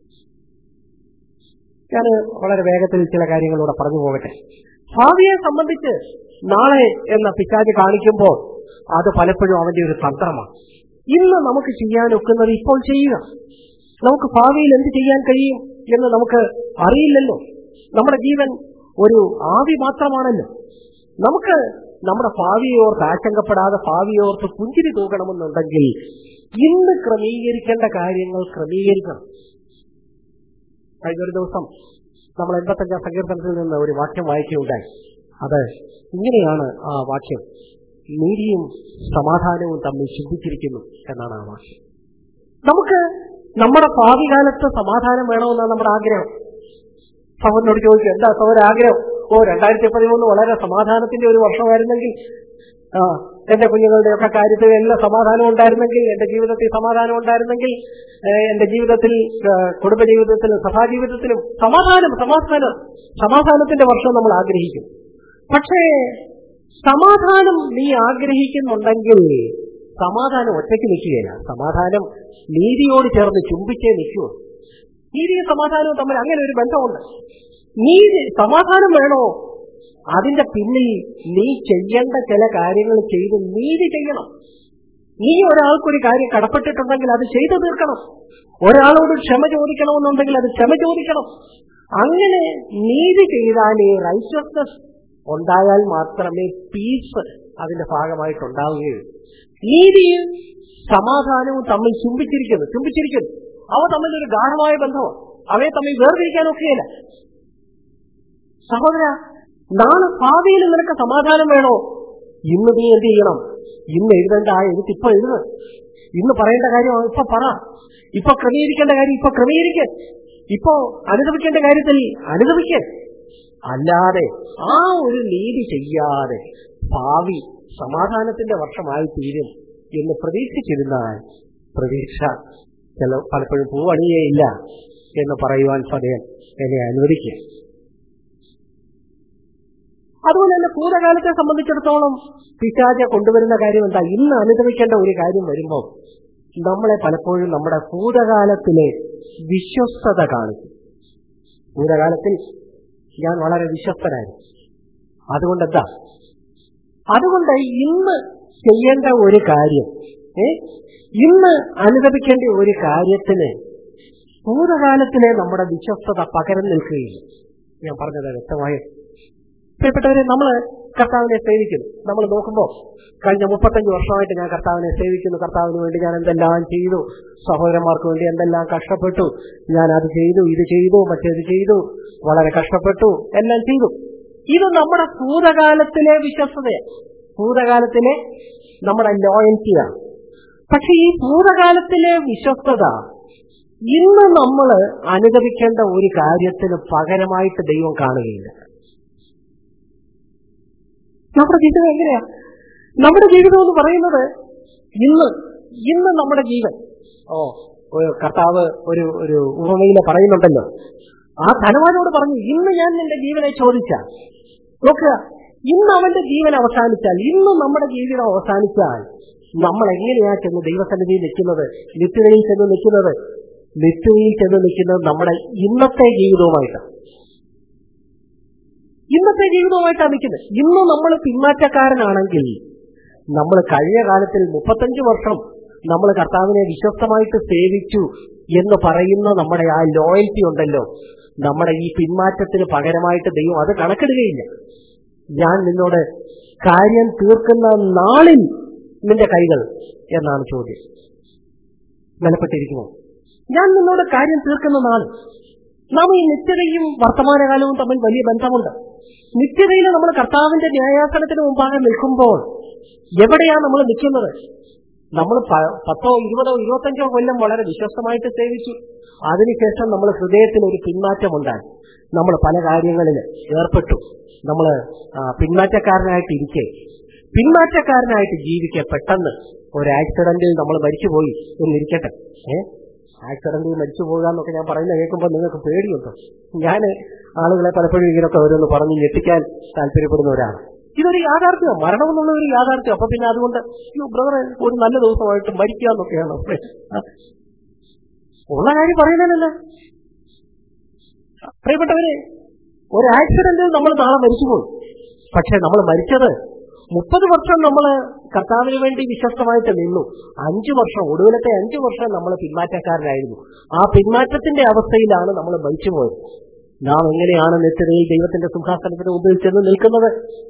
ഞാൻ വളരെ വേഗത്തിൽ ചില കാര്യങ്ങളിലൂടെ പറഞ്ഞു പോകട്ടെ. ഭാവിയെ സംബന്ധിച്ച് നാളെ എന്ന പിശാച് കാണിക്കുമ്പോൾ അത് പലപ്പോഴും അവന്റെ ഒരു തന്ത്രമാണ്. ഇന്ന് നമുക്ക് ചെയ്യാനൊക്കുന്നത് ഇപ്പോൾ ചെയ്യുക. നമുക്ക് ഭാവിയിൽ എന്ത് ചെയ്യാൻ കഴിയും എന്ന് നമുക്ക് അറിയില്ലല്ലോ. നമ്മുടെ ജീവൻ ഒരു ആവി മാത്രമാണല്ലോ. നമുക്ക് നമ്മുടെ ഭാവിയോർത്ത് ആശങ്കപ്പെടാതെ ഭാവിയോർത്ത് പുഞ്ചിരി തൂക്കണമെന്നുണ്ടെങ്കിൽ ഇന്ന് ക്രമീകരിക്കേണ്ട കാര്യങ്ങൾ ക്രമീകരിക്കണം. കഴിഞ്ഞൊരു ദിവസം നമ്മൾ എൺപത്തഞ്ചാം സങ്കീർത്തനത്തിൽ നിന്ന് ഒരു വാക്യം വായിക്കുകയുണ്ടായി. അത് ഇങ്ങനെയാണ് ആ വാക്യം: നീതിയും സമാധാനവും തമ്മിൽ ചിന്തിച്ചിരിക്കുന്നു എന്നാണ് ആ വാക്യം. നമുക്ക് നമ്മുടെ ഭാവി കാലത്ത് സമാധാനം വേണമെന്നാണ് നമ്മുടെ ആഗ്രഹം. സഹോദരനോട് ചോദിക്കും എന്താ സഹോദര ആഗ്രഹം? ഓ രണ്ടായിരത്തി പതിമൂന്ന് വളരെ സമാധാനത്തിന്റെ ഒരു വർഷമായിരുന്നെങ്കിൽ, ആ എന്റെ കുഞ്ഞുങ്ങളുടെ ഒക്കെ കാര്യത്തിൽ എല്ലാ സമാധാനം ഉണ്ടായിരുന്നെങ്കിൽ, എന്റെ ജീവിതത്തിൽ സമാധാനം ഉണ്ടായിരുന്നെങ്കിൽ, എന്റെ ജീവിതത്തിൽ കുടുംബജീവിതത്തിലും സഭാജീവിതത്തിലും സമാധാനം സമാധാനം സമാധാനത്തിന്റെ വർഷം നമ്മൾ ആഗ്രഹിക്കും. പക്ഷേ സമാധാനം നീ ആഗ്രഹിക്കുന്നുണ്ടെങ്കിൽ സമാധാനം ഒറ്റയ്ക്ക് നിൽക്കുകയില്ല. സമാധാനം നീതിയോട് ചേർന്ന് ചുംബിച്ചേ നിൽക്കൂ. നീതിയും സമാധാനവും തമ്മിൽ അങ്ങനെ ഒരു ബന്ധമുണ്ട്. നീതി സമാധാനം വേണോ? അതിന്റെ പിന്നിൽ നീ ചെയ്യേണ്ട ചില കാര്യങ്ങൾ ചെയ്ത് നീതി ചെയ്യണം. നീ ഒരാൾക്കൊരു കാര്യം കടപ്പെട്ടിട്ടുണ്ടെങ്കിൽ അത് ചെയ്തു തീർക്കണം. ഒരാളോട് ക്ഷമ ചോദിക്കണമെന്നുണ്ടെങ്കിൽ അത് ക്ഷമ ചോദിക്കണം. അങ്ങനെ നീതി ചെയ്താലേ റൈറ്റ്യസ്നെസ് ഉണ്ടായാൽ മാത്രമേ പീസ് അതിന്റെ ഭാഗമായിട്ടുണ്ടാവുകയുള്ളൂ. നീതിയും സമാധാനവും തമ്മിൽ ചുംബിച്ചിരിക്കുന്നു ചുംബിച്ചിരിക്കുന്നു അവ തമ്മിലൊരു ഗാഢമായ ബന്ധമാണ്. അവയെ തമ്മിൽ വേർതിരിക്കാനൊക്കെയല്ല. സഹോദര, നാളെ ഭാവിയിൽ നിനക്ക് സമാധാനം വേണോ? ഇന്ന് നീ എന്ത് ചെയ്യണം? ഇന്ന് എഴുതേണ്ട ആ എഴുത്ത് ഇപ്പൊ എഴുത്. ഇന്ന് പറയേണ്ട കാര്യം ഇപ്പൊ പറ. ഇപ്പൊ ക്രമീകരിക്കേണ്ട കാര്യം ഇപ്പൊ ക്രമീകരിക്ക. ഇപ്പോ അനുഭവിക്കേണ്ട കാര്യത്തിൽ അനുഭവിക്ക. അല്ലാതെ ആ ഒരു നീതി ചെയ്യാതെ ഭാവി സമാധാനത്തിന്റെ വർഷമായി തീരും എന്ന് പ്രതീക്ഷിച്ചിരുന്നാൽ പ്രതീക്ഷ ചില പലപ്പോഴും പൂവണിയേയില്ല എന്ന് പറയുവാൻ സമയം എന്നെ അനുവദിക്കുക. അതുപോലെ തന്നെ ഭൂതകാലത്തെ സംബന്ധിച്ചിടത്തോളം പിശാച് കൊണ്ടുവരുന്ന കാര്യം എന്താ? ഇന്ന് അനുഭവിക്കേണ്ട ഒരു കാര്യം വരുമ്പോൾ നമ്മളെ പലപ്പോഴും നമ്മുടെ ഭൂതകാലത്തിലെ വിശ്വസ്തത കാണിക്കും. ഭൂതകാലത്തിൽ ഞാൻ വളരെ വിശ്വസ്തനായിരുന്നു, അതുകൊണ്ട് എന്താ അതുകൊണ്ട് ഇന്ന് ചെയ്യേണ്ട ഒരു കാര്യം, ഏ ഇന്ന് അനുഭവിക്കേണ്ട ഒരു കാര്യത്തിന് ഭൂതകാലത്തിലെ നമ്മുടെ വിശ്വസ്തത പകരം നിൽക്കുകയില്ല. ഞാൻ പറഞ്ഞത് വ്യക്തമായി. പ്രിയപ്പെട്ടവരെ, നമ്മൾ കർത്താവിനെ സേവിക്കുന്നു. നമ്മൾ നോക്കുമ്പോൾ കഴിഞ്ഞ മുപ്പത്തഞ്ച് വർഷമായിട്ട് ഞാൻ കർത്താവിനെ സേവിക്കുന്നു. കർത്താവിന് വേണ്ടി ഞാൻ എന്തെല്ലാം ചെയ്തു, സഹോദരന്മാർക്ക് വേണ്ടി എന്തെല്ലാം കഷ്ടപ്പെട്ടു, ഞാൻ അത് ചെയ്തു, ഇത് ചെയ്തു, മറ്റേത് ചെയ്തു, വളരെ കഷ്ടപ്പെട്ടു, എല്ലാം ചെയ്തു. ഇത് നമ്മുടെ ഭൂതകാലത്തിലെ വിശ്വസ്തതയാണ്, ഭൂതകാലത്തിലെ നമ്മുടെ ലോയൽറ്റിയാണ്. പക്ഷെ ഈ ഭൂതകാലത്തിലെ വിശ്വസ്തത ഇന്ന് നമ്മൾ അനുഭവിക്കേണ്ട ഒരു കാര്യത്തിന് പകരമായിട്ട് ദൈവം കാണുകയില്ല. നമ്മുടെ ജീവിതം എങ്ങനെയാ? നമ്മുടെ ജീവിതം എന്ന് പറയുന്നത് ഇന്ന് ഇന്ന് നമ്മുടെ ജീവൻ. ഓ കർത്താവ് ഒരു ഒരു ഉപമയില് പറയുന്നുണ്ടല്ലോ, ആ ധനവാനോട് പറഞ്ഞു, ഇന്ന് ഞാൻ നിന്റെ ജീവനെ ചോദിച്ചാൽ, നോക്കുക, ഇന്ന് അവന്റെ ജീവൻ അവസാനിച്ചാൽ, ഇന്ന് നമ്മുടെ ജീവിതം അവസാനിച്ചാൽ നമ്മൾ എങ്ങനെയാ ചെന്ന് ദൈവസന്നിധിയിൽ നിൽക്കുന്നത്? നിത്യതയിൽ ചെന്ന് നിൽക്കുന്നത് നിത്യതയിൽ ചെന്ന് നിൽക്കുന്നത് നമ്മുടെ ഇന്നത്തെ ജീവിതവുമായിട്ടാണ്. ഇന്നത്തെ ജീവിതവുമായിട്ടാണ് നിൽക്കുന്നത്. ഇന്ന് നമ്മൾ പിന്മാറ്റക്കാരനാണെങ്കിൽ, നമ്മൾ കഴിഞ്ഞ കാലത്തിൽ മുപ്പത്തഞ്ചു വർഷം നമ്മൾ കർത്താവിനെ വിശ്വസ്തമായിട്ട് സേവിച്ചു എന്ന് പറയുന്ന നമ്മുടെ ആ ലോയൽറ്റി ഉണ്ടല്ലോ, നമ്മുടെ ഈ പിന്മാറ്റത്തിന് പകരമായിട്ട് ദൈവം അത് കണക്കിടുകയില്ല. ഞാൻ നിന്നോട് കാര്യം തീർക്കുന്ന നാളിൽ നിന്റെ കൈകൾ എന്നാണ് ചോദ്യം. ബലപ്പെട്ടിരിക്കുമോ? ഞാൻ നിന്നോട് കാര്യം തീർക്കുന്ന നാൾ. നാം ഈ നിത്യതയും വർത്തമാനകാലവും തമ്മിൽ വലിയ ബന്ധമുണ്ട്. നിത്യതയിൽ നമ്മൾ കർത്താവിന്റെ ന്യായാസനത്തിന് മുമ്പാകെ നിൽക്കുമ്പോൾ എവിടെയാണ് നമ്മൾ നിൽക്കുന്നത്? നമ്മൾ പത്തോ ഇരുപതോ ഇരുപത്തഞ്ചോ കൊല്ലം വളരെ വിശ്വസ്തമായിട്ട് സേവിച്ചു. അതിനുശേഷം നമ്മൾ ഹൃദയത്തിൽ ഒരു പിന്മാറ്റമുണ്ടായി. നമ്മൾ പല കാര്യങ്ങളിൽ ഏർപ്പെട്ടു. നമ്മൾ പിന്മാറ്റക്കാരനായിട്ട് ഇരിക്കെ പിന്മാറ്റക്കാരനായിട്ട് ജീവിക്കെ പെട്ടെന്ന് ഒരു ആക്സിഡന്റിൽ നമ്മൾ മരിച്ചുപോയി എന്നിരിക്കട്ടെ. ഏഹ് ആക്സിഡന്റിൽ മരിച്ചു പോകുക എന്നൊക്കെ ഞാൻ പറയുന്നത് കേൾക്കുമ്പോൾ നിങ്ങൾക്ക് പേടിയുണ്ടോ? ഞാൻ ആളുകളെ പലപ്പോഴും ഇങ്ങനെയൊക്കെ ഓരോന്ന് പറഞ്ഞ് ഞെട്ടിക്കാൻ താല്പര്യപ്പെടുന്ന ഒരാളാണ്. ഇതൊരു യാഥാർത്ഥ്യം, മരണം എന്നുള്ള ഒരു യാഥാർത്ഥ്യം. അപ്പൊ പിന്നെ അതുകൊണ്ട് ബ്രദറെ ഒരു നല്ല ദിവസമായിട്ട് മരിക്കുക എന്നൊക്കെയാണ് ഉള്ള കാര്യം പറയുന്നതല്ല. പ്രിയപ്പെട്ടവരെ, ഒരു ആക്സിഡന്റിൽ നമ്മൾ നാളെ മരിച്ചുപോയി. പക്ഷെ നമ്മൾ മരിച്ചത് മുപ്പത് വർഷം നമ്മൾ കർത്താവിന് വേണ്ടി വിശ്വസ്തമായിട്ട് നിന്നു. അഞ്ചു വർഷം ഒടുവിലത്തെ അഞ്ചു വർഷം നമ്മൾ പിന്മാറ്റക്കാരനായിരുന്നു. ആ പിന്മാറ്റത്തിന്റെ അവസ്ഥയിലാണ് നമ്മൾ മരിച്ചുപോയത്. നാം എങ്ങനെയാണ് നിത്യതയിൽ ദൈവത്തിന്റെ സിംഹാസനത്തിന് മുമ്പിൽ ചെന്ന് നിൽക്കുന്നത്?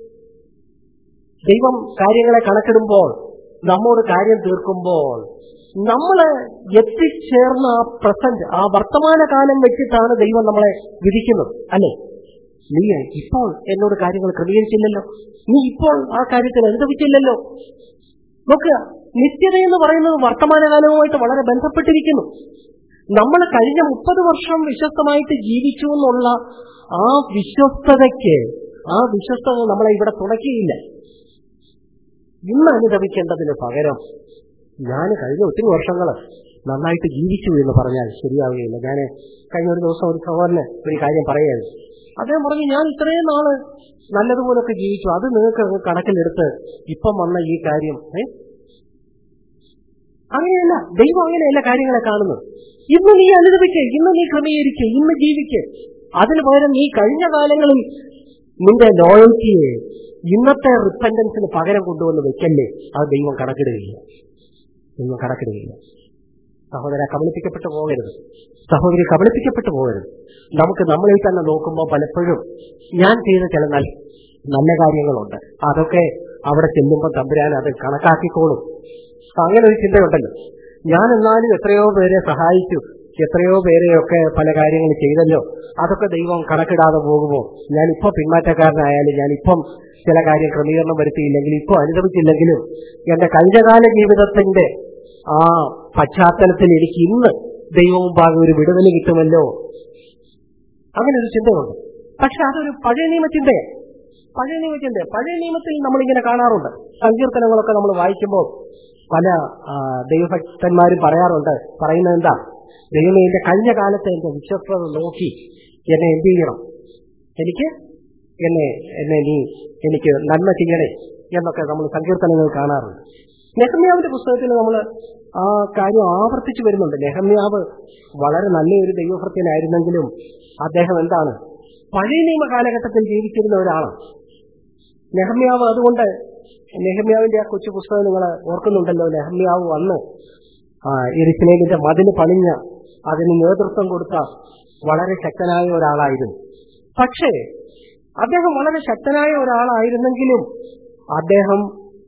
ദൈവം കാര്യങ്ങളെ കണക്കിടുമ്പോൾ, നമ്മോട് കാര്യം തീർക്കുമ്പോൾ നമ്മൾ എത്തിച്ചേർന്ന ആ പ്രസന്റ്, ആ വർത്തമാനകാലം വെച്ചിട്ടാണ് ദൈവം നമ്മളെ വിധിക്കുന്നത്. അല്ലെ, നീ ഇപ്പോൾ എന്നോട് കാര്യങ്ങൾ ക്രമീകരിച്ചില്ലല്ലോ, നീ ഇപ്പോൾ ആ കാര്യത്തിൽ അനുഭവിച്ചില്ലല്ലോ. നോക്കുക, നിത്യത എന്ന് പറയുന്നത് വർത്തമാനകാലവുമായിട്ട് വളരെ ബന്ധപ്പെട്ടിരിക്കുന്നു. നമ്മൾ കഴിഞ്ഞ മുപ്പത് വർഷം വിശ്വസ്തമായിട്ട് ജീവിച്ചു എന്നുള്ള ആ വിശ്വസ്തതയ്ക്ക്, ആ വിശ്വസ്തത നമ്മളെ ഇവിടെ തുണയ്ക്കുകയില്ല. ഇന്ന് അനുഭവിക്കേണ്ടതിന് പകരം ഞാൻ കഴിഞ്ഞ ഒത്തിരി വർഷങ്ങൾ നന്നായിട്ട് ജീവിച്ചു എന്ന് പറഞ്ഞാൽ ശരിയാവുകയില്ല. ഞാൻ കഴിഞ്ഞ ഒരു ദിവസം ഒരു സഹോദരന് ഒരു കാര്യം പറയുകയായിരുന്നു. അദ്ദേഹം പറഞ്ഞു, ഞാൻ ഇത്രയും നാള് നല്ലതുപോലൊക്കെ ജീവിച്ചു, അത് നിങ്ങൾക്ക് കണക്കിലെടുത്ത് ഇപ്പം വന്ന ഈ കാര്യം ഏ അങ്ങനെയല്ല. ദൈവം അങ്ങനെയല്ല കാര്യങ്ങളെ കാണുന്നത്. ഇന്ന് നീ അനുഭവിക്കേ, ഇന്ന് നീ ക്രമീകരിക്കേ, ഇന്ന് ജീവിക്കേ. അതിന് പകരം നീ കഴിഞ്ഞ കാലങ്ങളിൽ നിന്റെ ലോയൽറ്റിയെ ഇന്നത്തെ റിപ്പന്റൻസിന് പകരം കൊണ്ടുവന്ന് വെക്കല്ലേ, അത് ദൈവം കണക്കിടുകയില്ല. ദൈവം കണക്കിടുകയില്ല. സഹോദര, കബളിപ്പിക്കപ്പെട്ടു പോകരുത്. സഹോദരി, കബളിപ്പിക്കപ്പെട്ടു പോകരുത്. നമുക്ക് നമ്മളിൽ തന്നെ നോക്കുമ്പോൾ പലപ്പോഴും ഞാൻ ചെയ്ത ചില നല്ല നല്ല കാര്യങ്ങളുണ്ട്, അതൊക്കെ അവിടെ ചെല്ലുമ്പോൾ തമ്പുരാൻ അത് കണക്കാക്കിക്കോളും. അങ്ങനെ ഒരു ചിന്തയുണ്ടല്ലോ. ഞാൻ എന്നാലും എത്രയോ പേരെ സഹായിച്ചു, എത്രയോ പേരെയൊക്കെ പല കാര്യങ്ങൾ ചെയ്തല്ലോ, അതൊക്കെ ദൈവം കണക്കിടാതെ പോകുമോ? ഞാനിപ്പോ പിന്മാറ്റക്കാരനായാലും, ഞാനിപ്പം ചില കാര്യം ക്രമീകരണം വരുത്തിയില്ലെങ്കിൽ, ഇപ്പൊ അനുഭവിച്ചില്ലെങ്കിലും എന്റെ കഴിഞ്ഞകാല ജീവിതത്തിന്റെ ആ പശ്ചാത്തലത്തിൽ എനിക്ക് ഇന്ന് ദൈവം മുമ്പാകെ ഒരു വിടുതൽ കിട്ടുമല്ലോ, അങ്ങനെ ഒരു ചിന്തയുണ്ട്. പക്ഷെ അതൊരു പഴയ നിയമ ചിന്തയാണ്. പഴയ നിയമത്തിന്റെ പഴയ നിയമത്തിൽ നമ്മളിങ്ങനെ കാണാറുണ്ട്. സങ്കീർത്തനങ്ങളൊക്കെ നമ്മൾ വായിക്കുമ്പോൾ പല ദൈവഭക്തന്മാരും പറയാറുണ്ട്, പറയുന്നത് എന്താ, ദൈവമേ എന്റെ കഴിഞ്ഞ കാലത്തെ എന്റെ വിശ്വസ്തത നോക്കി എന്നെ എന്ത് ചെയ്യണം, എനിക്ക് എന്നെ എന്നെ നീ എനിക്ക് നന്മ ചെയ്യണേ എന്നൊക്കെ നമ്മൾ സങ്കീർത്തനങ്ങൾ കാണാറുണ്ട്. നെഹമ്യാവിന്റെ പുസ്തകത്തിൽ നമ്മൾ ആ കാര്യം ആവർത്തിച്ചു വരുന്നുണ്ട്. നെഹമ്യാവ് വളരെ നല്ലൊരു ദൈവഭക്തനായിരുന്നെങ്കിലും അദ്ദേഹം എന്താണ്, പഴയ നിയമ കാലഘട്ടത്തിൽ ജീവിച്ചിരുന്ന ഒരാളാണ് നെഹമ്യാവ്. അതുകൊണ്ട് നെഹമ്യാവിന്റെ ആ കൊച്ചു പുസ്തകം നിങ്ങൾ ഓർക്കുന്നുണ്ടല്ലോ. നെഹമ്യാവ് വന്ന് യെരൂശലേമിന്റെ മതില് പണിഞ്ഞ അതിന് നേതൃത്വം കൊടുത്ത വളരെ ശക്തനായ ഒരാളായിരുന്നു. പക്ഷേ അദ്ദേഹം വളരെ ശക്തനായ ഒരാളായിരുന്നെങ്കിലും അദ്ദേഹം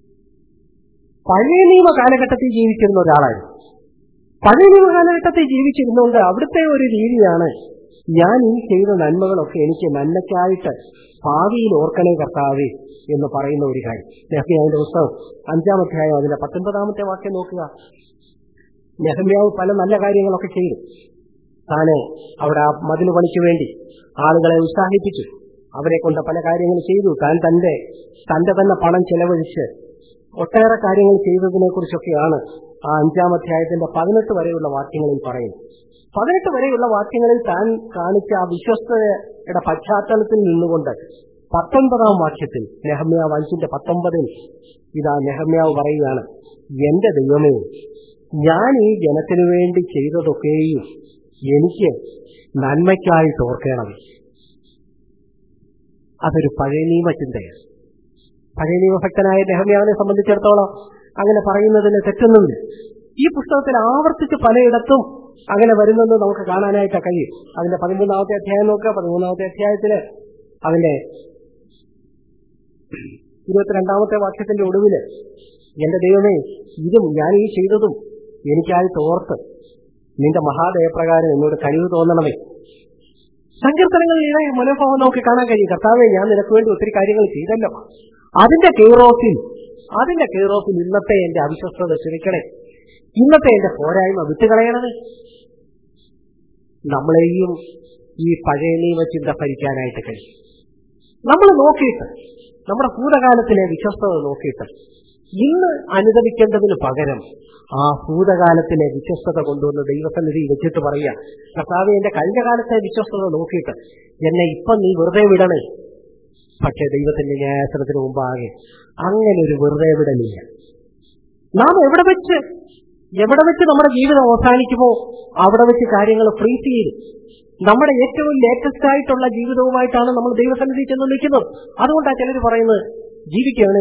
പഴയ നിയമ കാലഘട്ടത്തിൽ ജീവിച്ചിരുന്ന ഒരാളായിരുന്നു. പഴയ നിയമ കാലഘട്ടത്തിൽ ജീവിച്ചിരുന്നുകൊണ്ട് അവിടുത്തെ ഒരു രീതിയാണ്, ഞാൻ ഈ ചെയ്ത നന്മകളൊക്കെ എനിക്ക് നന്മയ്ക്കായിട്ട് ഭാവിയിൽ ഓർക്കണേ കർത്താവേ എന്ന് പറയുന്ന ഒരു കാര്യം. നെഹമ്യാവിന്റെ പുസ്തകം അഞ്ചാം അധ്യായം അതിന്റെ പത്തൊൻപതാമത്തെ വാക്യം നോക്കുക. നെഹമ്യാവ് പല നല്ല കാര്യങ്ങളൊക്കെ ചെയ്തു. താന് അവിടെ ആ മതിൽ പണിക്ക് വേണ്ടി ആളുകളെ ഉത്സാഹിപ്പിച്ചു, അവരെ കൊണ്ട് പല കാര്യങ്ങൾ ചെയ്തു. താൻ തന്റെ തന്റെ തന്നെ പണം ചെലവഴിച്ച് ഒട്ടേറെ കാര്യങ്ങൾ ചെയ്തതിനെ കുറിച്ചൊക്കെയാണ് ആ അഞ്ചാം അധ്യായത്തിന്റെ പതിനെട്ട് വരെയുള്ള വാക്യങ്ങളിൽ പറയുന്നത്. പതിനെട്ട് വരെയുള്ള വാക്യങ്ങളിൽ താൻ കാണിച്ച ആ വിശ്വസ്തയുടെ പശ്ചാത്തലത്തിൽ നിന്നുകൊണ്ട് പത്തൊൻപതാം വാക്യത്തിൽ നെഹമ്യാവ് അഞ്ചിന്റെ പത്തൊമ്പതിൽ ഇതാ നെഹമ്യാവ് പറയുകയാണ്, എന്റെ ദൈവമേ, ഞാൻ ഈ ജനത്തിനു വേണ്ടി ചെയ്തതൊക്കെയും എനിക്ക് നന്മയ്ക്കായിട്ട് ഓർക്കണം. അതൊരു പഴയ നിയമ ചിന്തയാണ്. പഴയ നിയമഭക്തനായ നെഹമ്യാവിനെ സംബന്ധിച്ചിടത്തോളം അങ്ങനെ പറയുന്നതിന് തെറ്റൊന്നുമില്ല. ഈ പുസ്തകത്തിൽ ആവർത്തിച്ച് പലയിടത്തും അങ്ങനെ വരുന്നെന്ന് നമുക്ക് കാണാനായിട്ട് കഴിയും. അതിന്റെ പതിമൂന്നാമത്തെ അധ്യായം നോക്കുക. പതിമൂന്നാമത്തെ അധ്യായത്തില് അതിന്റെ ഇരുപത്തിരണ്ടാമത്തെ വാക്യത്തിന്റെ ഒടുവില്, എന്റെ ദൈവമേ, ഇതും ഞാൻ ഈ ചെയ്തതും എനിക്കായിട്ട് ഓർത്ത് നിന്റെ മഹാദയപ്രകാരം എന്നോട് കഴിവ് തോന്നണമേ. സങ്കീർത്തനങ്ങളിലെ മനോഭാവം നമുക്ക് കാണാൻ കഴിയും. കർത്താവേ, ഞാൻ നിനക്ക് വേണ്ടി ഒത്തിരി കാര്യങ്ങൾ ചെയ്തല്ലോ, അതിന്റെ കെയറോഫിൽ അതിന്റെ കെയറോഫിൽ ഇന്നത്തെ എന്റെ അവിശ്വസ്തത ക്ഷമിക്കണേ, ഇന്നത്തെ എന്റെ പോരായ്മ വിട്ടുകളയണമേ. നമ്മളെയും ഈ പഴയ നിയമ ചിന്ത ഭരിക്കാനായിട്ട് കഴിയും. നമ്മൾ നോക്കിയിട്ട് നമ്മുടെ ഭൂതകാലത്തിലെ വിശ്വസ്തത നോക്കിയിട്ട് ഇന്ന് അനുദപിക്കേണ്ടതിന് പകരം ആ ഭൂതകാലത്തിലെ വിശ്വസ്തത കൊണ്ടുവന്ന് ദൈവസന്നിധി വെച്ചിട്ട് പറയുക, കർത്താവേ, എന്റെ കഴിഞ്ഞ കാലത്തെ വിശ്വസ്തത നോക്കിയിട്ട് എന്നെ ഇപ്പം നീ വെറുതെ വിടണേ. പക്ഷേ ദൈവത്തിന്റെ ന്യായാസനത്തിന് മുമ്പാകെ അങ്ങനെ ഒരു വെറുതെ വിടലില്ല. നാം എവിടെ വെച്ച് എവിടെ വെച്ച് നമ്മുടെ ജീവിതം അവസാനിക്കുമോ അവിടെ വെച്ച് കാര്യങ്ങൾ ഫ്രീസ് ചെയ്യും. നമ്മുടെ ഏറ്റവും ലേറ്റസ്റ്റ് ആയിട്ടുള്ള ജീവിതവുമായിട്ടാണ് നമ്മൾ ദൈവസന്നിധി ചെന്ന് നിൽക്കുന്നത്. അതുകൊണ്ടാണ് ചിലർ പറയുന്നത്, ജീവിക്കുകയാണ്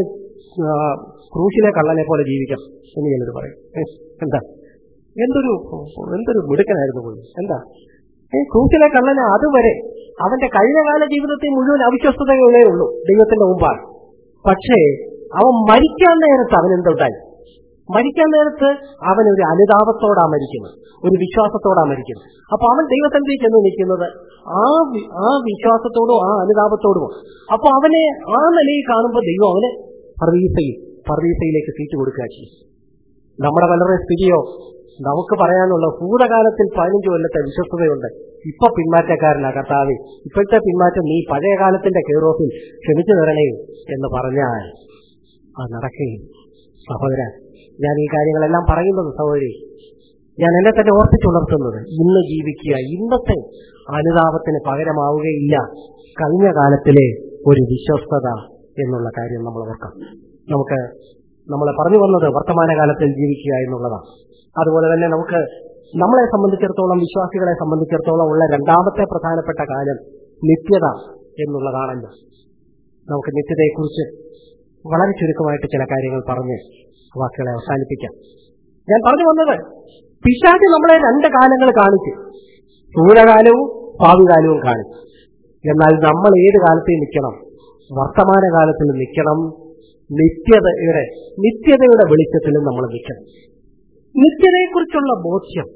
ക്രൂശിലെ കള്ളനെ പോലെ ജീവിക്കാം എന്ന് ചിലർ പറയും. എന്താ എന്തൊരു എന്തൊരു മിടുക്കനായിരുന്നു പോയി. എന്താ ഈ ക്രൂശിലെ കള്ളന് അതുവരെ അവന്റെ കഴിഞ്ഞകാല ജീവിതത്തിൽ മുഴുവൻ അവിശ്വസ്തതകളേ ഉള്ളൂ ദൈവത്തിന്റെ മുമ്പാണ്. പക്ഷേ അവൻ മരിക്കാൻ നേരത്ത് അവനെന്തുണ്ടായി? മരിക്കാൻ നേരത്ത് അവനൊരു അനുതാപത്തോടാ മരിക്കുന്നത്, ഒരു വിശ്വാസത്തോടാ മരിക്കുന്നത്. അപ്പൊ അവൻ ദൈവസന്നിധിയിൽ ചെന്ന് നിൽക്കുന്നത് ആ ആ വിശ്വാസത്തോടും ആ അനുതാപത്തോടും. അപ്പൊ അവനെ ആ നിലയിൽ കാണുമ്പോൾ ദൈവം അവന് പർദീസയിൽ പർദീസയിലേക്ക് സീറ്റ് കൊടുക്കുക ചെയ്യും. നമ്മുടെ പലരുടെ സ്ഥിതിയോ നമുക്ക് പറയാനുള്ള ഭൂതകാലത്തിൽ പതിനഞ്ച് കൊല്ലത്തെ വിശ്വസ്തതയുണ്ട്, ഇപ്പൊ പിന്മാറ്റക്കാരനാ കർത്താവേ, ഇപ്പോഴത്തെ പിന്മാറ്റം നീ പഴയ കാലത്തിന്റെ കെയറോഫിൽ ക്ഷമിച്ചു തരണേ എന്ന് പറഞ്ഞാൽ അത് നടക്കുകയും. സഹോദര, ഞാൻ ഈ കാര്യങ്ങളെല്ലാം പറയുന്നത് സഹോദരി, ഞാൻ എന്നെ തന്നെ ഓർപ്പിച്ചുണർത്തുന്നത്, ഇന്ന് ജീവിക്കുക ഇന്നത്തെ അനുതാപത്തിന് പകരമാവുകയില്ല കഴിഞ്ഞ കാലത്തിലെ ഒരു വിശ്വസ്തത എന്നുള്ള കാര്യം നമ്മൾ ഓർക്കാം. നമുക്ക് നമ്മളെ പറഞ്ഞു വന്നത് വർത്തമാനകാലത്തിൽ ജീവിക്കുക എന്നുള്ളതാണ്. അതുപോലെ തന്നെ നമുക്ക് നമ്മളെ സംബന്ധിച്ചിടത്തോളം, വിശ്വാസികളെ സംബന്ധിച്ചിടത്തോളം ഉള്ള രണ്ടാമത്തെ പ്രധാനപ്പെട്ട കാലം നിത്യത എന്നുള്ളതാണല്ലോ. നമുക്ക് നിത്യതയെക്കുറിച്ച് വളരെ ചുരുക്കമായിട്ട് ചില കാര്യങ്ങൾ പറഞ്ഞ് വാക്കുകളെ അവസാനിപ്പിക്കാം. ഞാൻ പറഞ്ഞു വന്നത്, പിശാച് നമ്മളെ രണ്ട് കാലങ്ങൾ കാണിച്ചു, ഭൂതകാലവും ഭാവികാലവും കാണിച്ചു. എന്നാൽ നമ്മൾ ഏത് കാലത്തിൽ നിൽക്കണം? വർത്തമാനകാലത്തിൽ നിൽക്കണം. നിത്യതയുടെ നിത്യതയുടെ വെളിച്ചത്തിലും നമ്മൾ നിൽക്കണം. നിത്യതയെക്കുറിച്ചുള്ള ബോധ്യം,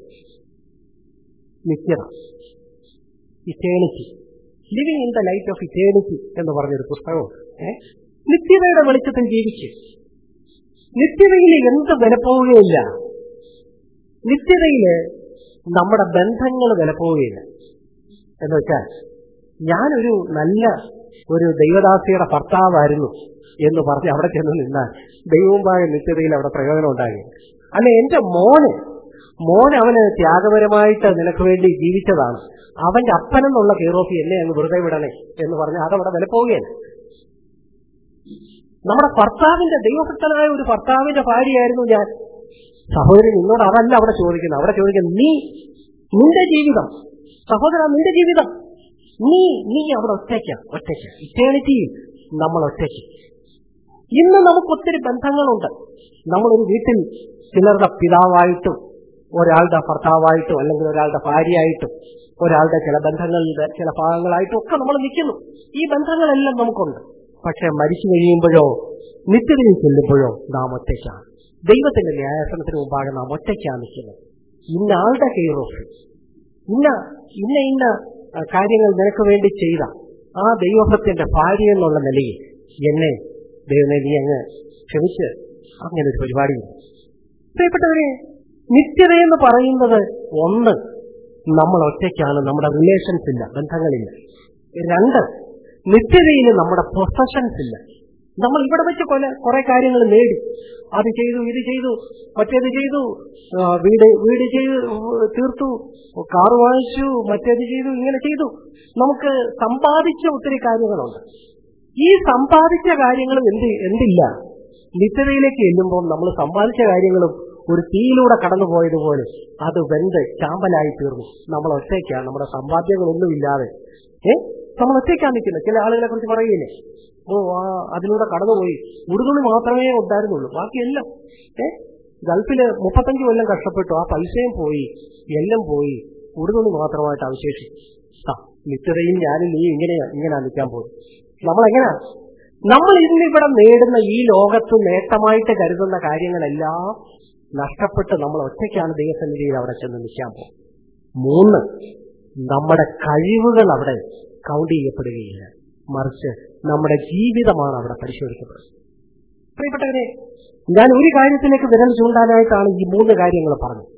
നിത്യത, eternity, living in the light of eternity എന്ന് പറഞ്ഞൊരു പുസ്തകമുണ്ട്. നിത്യതയുടെ വെളിച്ചത്തിൽ ജീവിച്ച് നിത്യതയിൽ എന്ത് വിലപ്പോവുകയില്ല. നിത്യതയില് നമ്മുടെ ബന്ധങ്ങൾ വിലപ്പോവുകയില്ല. എന്ന് വെച്ചാൽ ഞാനൊരു നല്ല ഒരു ദൈവദാസിയുടെ ഭർത്താവായിരുന്നു എന്ന് പറഞ്ഞ് അവിടെ ചെന്ന് നിന്നാൽ ദൈവവുമായ നിത്യതയിൽ അവിടെ പ്രയോജനം ഉണ്ടാകും. അല്ല, എന്റെ മോന് മോൻ അവന് ത്യാഗപരമായിട്ട് നിനക്ക് വേണ്ടി ജീവിച്ചതാണ്, അവന്റെ അപ്പനെന്നുള്ള കെയറോഫി എന്നെ അങ്ങ് വെറുതെ വിടണേ എന്ന് പറഞ്ഞാൽ അതവിടെ വില പോവുകയാണ്. നമ്മുടെ ഭർത്താവിന്റെ ദൈവഭക്തനായ ഒരു ഭർത്താവിന്റെ ഭാര്യയായിരുന്നു ഞാൻ. സഹോദരൻ, നിന്നോട് അതല്ല അവിടെ ചോദിക്കുന്നത്. അവിടെ ചോദിക്കുന്നത് നീ നിന്റെ ജീവിതം, സഹോദര നിന്റെ ജീവിതം, നീ നീ അവിടെ ഒറ്റയ്ക്ക ഒറ്റയ്ക്ക ഇറ്റേണിറ്റിയിൽ നമ്മൾ ഒറ്റയ്ക്ക്. ഇന്ന് നമുക്ക് ഒത്തിരി ബന്ധങ്ങളുണ്ട്. നമ്മളൊരു വീട്ടിൽ ചിലരുടെ പിതാവായിട്ടും ഒരാളുടെ ഭർത്താവായിട്ടും അല്ലെങ്കിൽ ഒരാളുടെ ഭാര്യയായിട്ടും ഒരാളുടെ ചില ബന്ധങ്ങളുടെ ചില ഭാഗങ്ങളായിട്ടും ഒക്കെ നമ്മൾ നിൽക്കുന്നു. ഈ ബന്ധങ്ങളെല്ലാം നമുക്കുണ്ട്. പക്ഷെ മരിച്ചു കഴിയുമ്പോഴോ നിത്യതയിൽ ചെല്ലുമ്പോഴോ നാം ഒറ്റയ്ക്കാണ്. ദൈവത്തിന്റെ ന്യായാസനത്തിന് മുമ്പാകെ നാം ഒറ്റയ്ക്കാണ് നിൽക്കുന്നത്. ഇന്ന ആളുടെ കെയർ ഓഫ്, ഇന്ന ഇന്ന ഇന്ന കാര്യങ്ങൾ നിനക്ക് വേണ്ടി ചെയ്ത ആ ദൈവഭക്തന്റെ ഭാര്യ എന്നുള്ള നിലയിൽ എന്നെ ദൈവമേ നീ അങ്ങ് ക്ഷമിച്ച് അങ്ങനെ ഒരു പരിപാടിയില്ല. പ്രിയപ്പെട്ടവരെ, നിത്യതയെന്ന് പറയുന്നത് ഒന്ന്, നമ്മൾ ഒറ്റയ്ക്കാണ്, നമ്മുടെ റിലേഷൻസ് ഇല്ല, ബന്ധങ്ങളില്ല. രണ്ട്, നിത്യതയിൽ നമ്മുടെ പൊസഷൻസ് ഇല്ല. നമ്മൾ ഇവിടെ വെച്ച് കൊല കുറെ കാര്യങ്ങൾ നേടി, അത് ചെയ്തു, ഇത് ചെയ്തു, മറ്റേത് ചെയ്തു, വീട് വീട് ചെയ്തു തീർത്തു, കാറ് വാങ്ങിച്ചു, മറ്റേത് ചെയ്തു, ഇങ്ങനെ ചെയ്തു. നമുക്ക് സമ്പാദിച്ച ഒത്തിരി കാര്യങ്ങളുണ്ട്. ഈ സമ്പാദിച്ച കാര്യങ്ങളും എന്ത് എന്തില്ല നിത്യതയിലേക്ക് ചെല്ലുമ്പോൾ നമ്മൾ സമ്പാദിച്ച കാര്യങ്ങളും ഒരു തീയിലൂടെ കടന്നുപോയതുപോലെ അത് വെന്ത് ചാമ്പലായി തീർന്നു. നമ്മൾ ഒറ്റയ്ക്കാണ്, നമ്മുടെ സമ്പാദ്യങ്ങളൊന്നുമില്ലാതെ ഏ നമ്മൾ ഒറ്റയ്ക്കാണ് നിൽക്കുന്നത്. ചില ആളുകളെ കുറിച്ച് പറയുകയില്ലേ, ഓ ആ അതിലൂടെ കടന്നുപോയി, ഉടുതുണി മാത്രമേ ഉണ്ടായിരുന്നുള്ളൂ, ബാക്കിയെല്ലാം ഏ ഗൾഫില് മുപ്പത്തഞ്ച് കൊല്ലം കഷ്ടപ്പെട്ടു, ആ പൈസയും പോയി, എല്ലാം പോയി, ഉടുതുണി മാത്രമായിട്ട് അവശേഷിച്ചു. ആ നിത്യതയിൽ ഞാനും നീ ഇങ്ങനെയാ ഇങ്ങനെയാ നിൽക്കാൻ പോകും. നമ്മളെങ്ങനെയാ നമ്മൾ ഇന്നിവിടെ നേടുന്ന ഈ ലോകത്ത് നേട്ടമായിട്ട് കരുതുന്ന കാര്യങ്ങളെല്ലാം നഷ്ടപ്പെട്ട് നമ്മൾ ഒറ്റയ്ക്കാണ് ദൈവസന്നിധിയിൽ അവിടെ ചെന്ന് നിൽക്കാൻ പോകും. മൂന്ന്, നമ്മുടെ കഴിവുകൾ അവിടെ കൗണ്ട് ചെയ്യപ്പെടുകയില്ല, മറിച്ച് നമ്മുടെ ജീവിതമാണ് അവിടെ പരിശോധിക്കപ്പെടുന്നത്. പ്രിയപ്പെട്ടവരെ, ഞാൻ ഒരു കാര്യത്തിലേക്ക് വിരൽ ചൂണ്ടാനായിട്ടാണ് ഈ മൂന്ന് കാര്യങ്ങൾ പറഞ്ഞത്.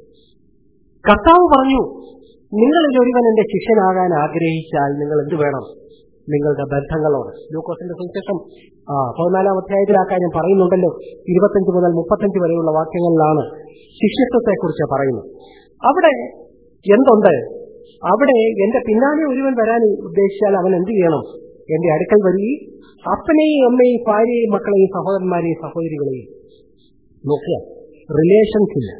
കർത്താവ് പറഞ്ഞു, നിങ്ങളിൽ ഒരുവൻ എന്റെ ശിഷ്യനാകാൻ ആഗ്രഹിച്ചാൽ നിങ്ങൾ എന്ത് വേണം? നിങ്ങളുടെ ബന്ധങ്ങളോട്. ലൂക്കോസിന്റെ സുവിശേഷം ആ പതിനാലാം അധ്യായത്തിൽ ആ കാര്യം പറയുന്നുണ്ടല്ലോ. ഇരുപത്തഞ്ച് മുതൽ മുപ്പത്തഞ്ച് വരെയുള്ള വാക്യങ്ങളിലാണ് ശിഷ്യത്വത്തെക്കുറിച്ച് പറയുന്നത്. അവിടെ എന്തുണ്ട്? അവിടെ എന്റെ പിന്നാലെ ഒരുവൻ വരാൻ ഉദ്ദേശിച്ചാൽ അവൻ എന്ത് ചെയ്യണം? എന്റെ അടുക്കൽ വരികയും അപ്പനെയും അമ്മയും ഭാര്യയെയും മക്കളെയും സഹോദരന്മാരെയും സഹോദരികളെയും നോക്കുക. റിലേഷൻസ് ഇല്ല.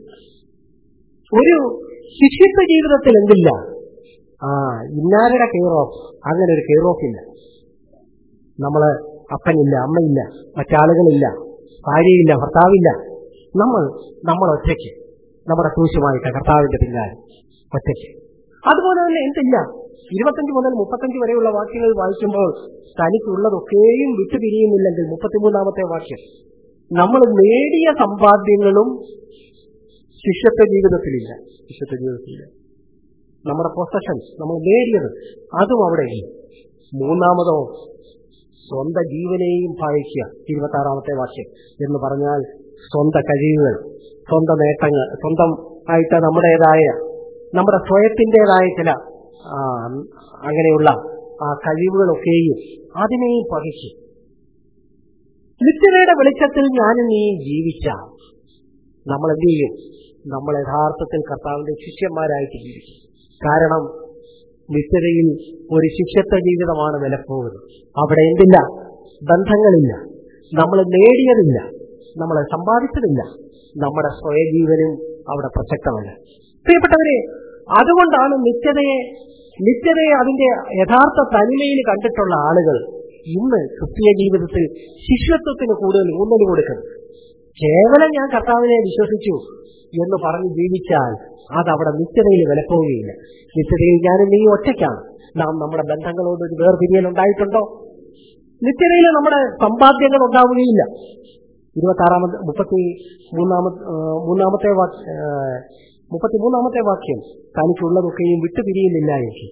ഒരു ശിഷ്യത്വ ജീവിതത്തിൽ എന്തില്ല? ആ ഇന്നാരുടെ കെയർ ഓഫ്, അങ്ങനെ ഒരു കെയർ ഓഫ് ഇല്ല. നമ്മള് അപ്പനില്ല, അമ്മയില്ല, മറ്റാളുകളില്ല, ഭാര്യയില്ല, ഭർത്താവില്ല. നമ്മൾ നമ്മൾ ഒറ്റയ്ക്ക് നമ്മുടെ ക്രൂശുമായിട്ട് കർത്താവിന്റെ പിന്നാലെ ഒറ്റയ്ക്ക്. അതുപോലെ തന്നെ എന്തില്ല? ഇരുപത്തഞ്ച് മുതൽ മുപ്പത്തഞ്ച് വരെയുള്ള വാക്യങ്ങൾ വായിക്കുമ്പോൾ തനിക്കുള്ളതൊക്കെയും വിട്ടുപിരിയുന്നില്ലെങ്കിൽ മുപ്പത്തിമൂന്നാമത്തെ വാക്യം, നമ്മൾ നേടിയ സമ്പാദ്യങ്ങളും ശിഷ്യത്വ ജീവിതത്തിലില്ല. ശിഷ്യത്വ ജീവിതത്തിലില്ല. നമ്മുടെ പൊസഷൻസ്, നമ്മൾ നേടിയത്, അതും അവിടെ ഇല്ല. മൂന്നാമതോ സ്വന്തം ജീവനെയും ഭാവിക്കുക. ഇരുപത്തി ആറാമത്തെ വാക്യം എന്ന് പറഞ്ഞാൽ സ്വന്തം കഴിവുകൾ, സ്വന്തം നേട്ടങ്ങൾ, സ്വന്തം ആയിട്ട് നമ്മുടേതായ നമ്മുടെ സ്വയത്തിൻ്റെതായ ചില അങ്ങനെയുള്ള ആ കഴിവുകളൊക്കെയും അതിനെയും പകച്ച് നിത്യതയുടെ വെളിച്ചത്തിൽ ഞാനും നീ ജീവിച്ചാൽ നമ്മൾ എന്ത് ചെയ്യും? നമ്മൾ യഥാർത്ഥത്തിൽ കർത്താവിന്റെ ശിഷ്യന്മാരായിട്ട് ജീവിക്കും. കാരണം നിത്യതയിൽ ഒരു ശിഷ്യത്വ ജീവിതമാണ് വിലപ്പോകുന്നത്. അവിടെ എന്തില്ല? ബന്ധങ്ങളില്ല, നമ്മൾ നേടിയതില്ല, നമ്മൾ സമ്പാദിച്ചതില്ല, നമ്മുടെ സ്വയജീവനും അവിടെ പ്രസക്തമല്ല. പ്രിയപ്പെട്ടവരെ, അതുകൊണ്ടാണ് നിത്യതയെ നിത്യതയെ അതിന്റെ യഥാർത്ഥ തനിമയിൽ കണ്ടിട്ടുള്ള ആളുകൾ ഇന്ന് ക്രിസ്തീയ ജീവിതത്തിൽ ശിഷ്യത്വത്തിന് കൂടുതൽ ഊന്നൽ കൊടുക്കുന്നത്. കേവലം ഞാൻ കർത്താവിനെ വിശ്വസിച്ചു എന്ന് പറഞ്ഞ് ജീവിച്ചാൽ അതവിടെ നിത്യതയിൽ വിലപ്പോവുകയില്ല. നിത്യതയിൽ ഞാനും നീ ഒറ്റയ്ക്കാണ്. നാം നമ്മുടെ ബന്ധങ്ങളോട് ഒരു വേർപിരിയൽ ഉണ്ടായിട്ടുണ്ടോ? നിത്യതയിൽ നമ്മുടെ സമ്പാദ്യങ്ങൾ ഉണ്ടാവുകയില്ല. ഇരുപത്തി ആറാമത്തെ മുപ്പത്തി മൂന്നാമത്തെ മൂന്നാമത്തെ മുപ്പത്തിമൂന്നാമത്തെ വാക്യം, തനിക്കുള്ളതൊക്കെയും വിട്ടുപിരിയുന്നില്ല എനിക്ക്.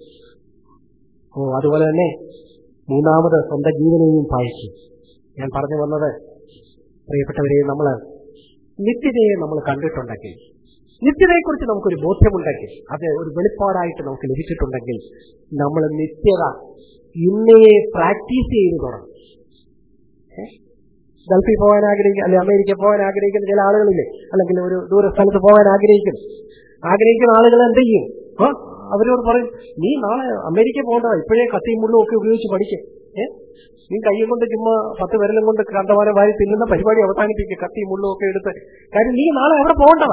ഓ അതുപോലെ തന്നെ മൂന്നാമത് സ്വന്തം ജീവനെയും പായിച്ചു. ഞാൻ പറഞ്ഞു വന്നത്, പ്രിയപ്പെട്ടവരെ, നമ്മൾ നിത്യതയെ നമ്മൾ കണ്ടിട്ടുണ്ടെങ്കിൽ നിത്യതയെക്കുറിച്ച് നമുക്കൊരു ബോധ്യമുണ്ടെങ്കിൽ, അത് ഒരു വെളിപ്പാടായിട്ട് നമുക്ക് ലഭിച്ചിട്ടുണ്ടെങ്കിൽ, നമ്മൾ നിത്യത ഇന്നേ പ്രാക്ടീസ് ചെയ്ത് തുടങ്ങും. ഗൾഫിൽ പോകാൻ ആഗ്രഹിക്കുക, അല്ലെങ്കിൽ അമേരിക്ക പോകാൻ ആഗ്രഹിക്കുന്ന ചില ആളുകളില്ലേ, അല്ലെങ്കിൽ ഒരു ദൂര സ്ഥലത്ത് പോകാൻ ആഗ്രഹിക്കുന്നു ആഗ്രഹിക്കുന്ന ആളുകൾ എന്ത് ചെയ്യും? അവരോട് പറയും, നീ നാളെ അമേരിക്ക പോകേണ്ടതാ, ഇപ്പോഴേ കത്തിയും മുള്ളും ഒക്കെ ഉപയോഗിച്ച് പഠിക്കും. ഏഹ് നീ കയ്യും കൊണ്ട് ചുമ്മാ പത്ത് വിരലും കൊണ്ട് കണ്ടമാനം വാരി തിന്നുന്ന പരിപാടി അവസാനിപ്പിക്കുക, കത്തിയും മുള്ളും ഒക്കെ എടുത്ത്. കാര്യം നീ നാളെ അവിടെ പോകേണ്ടതാ.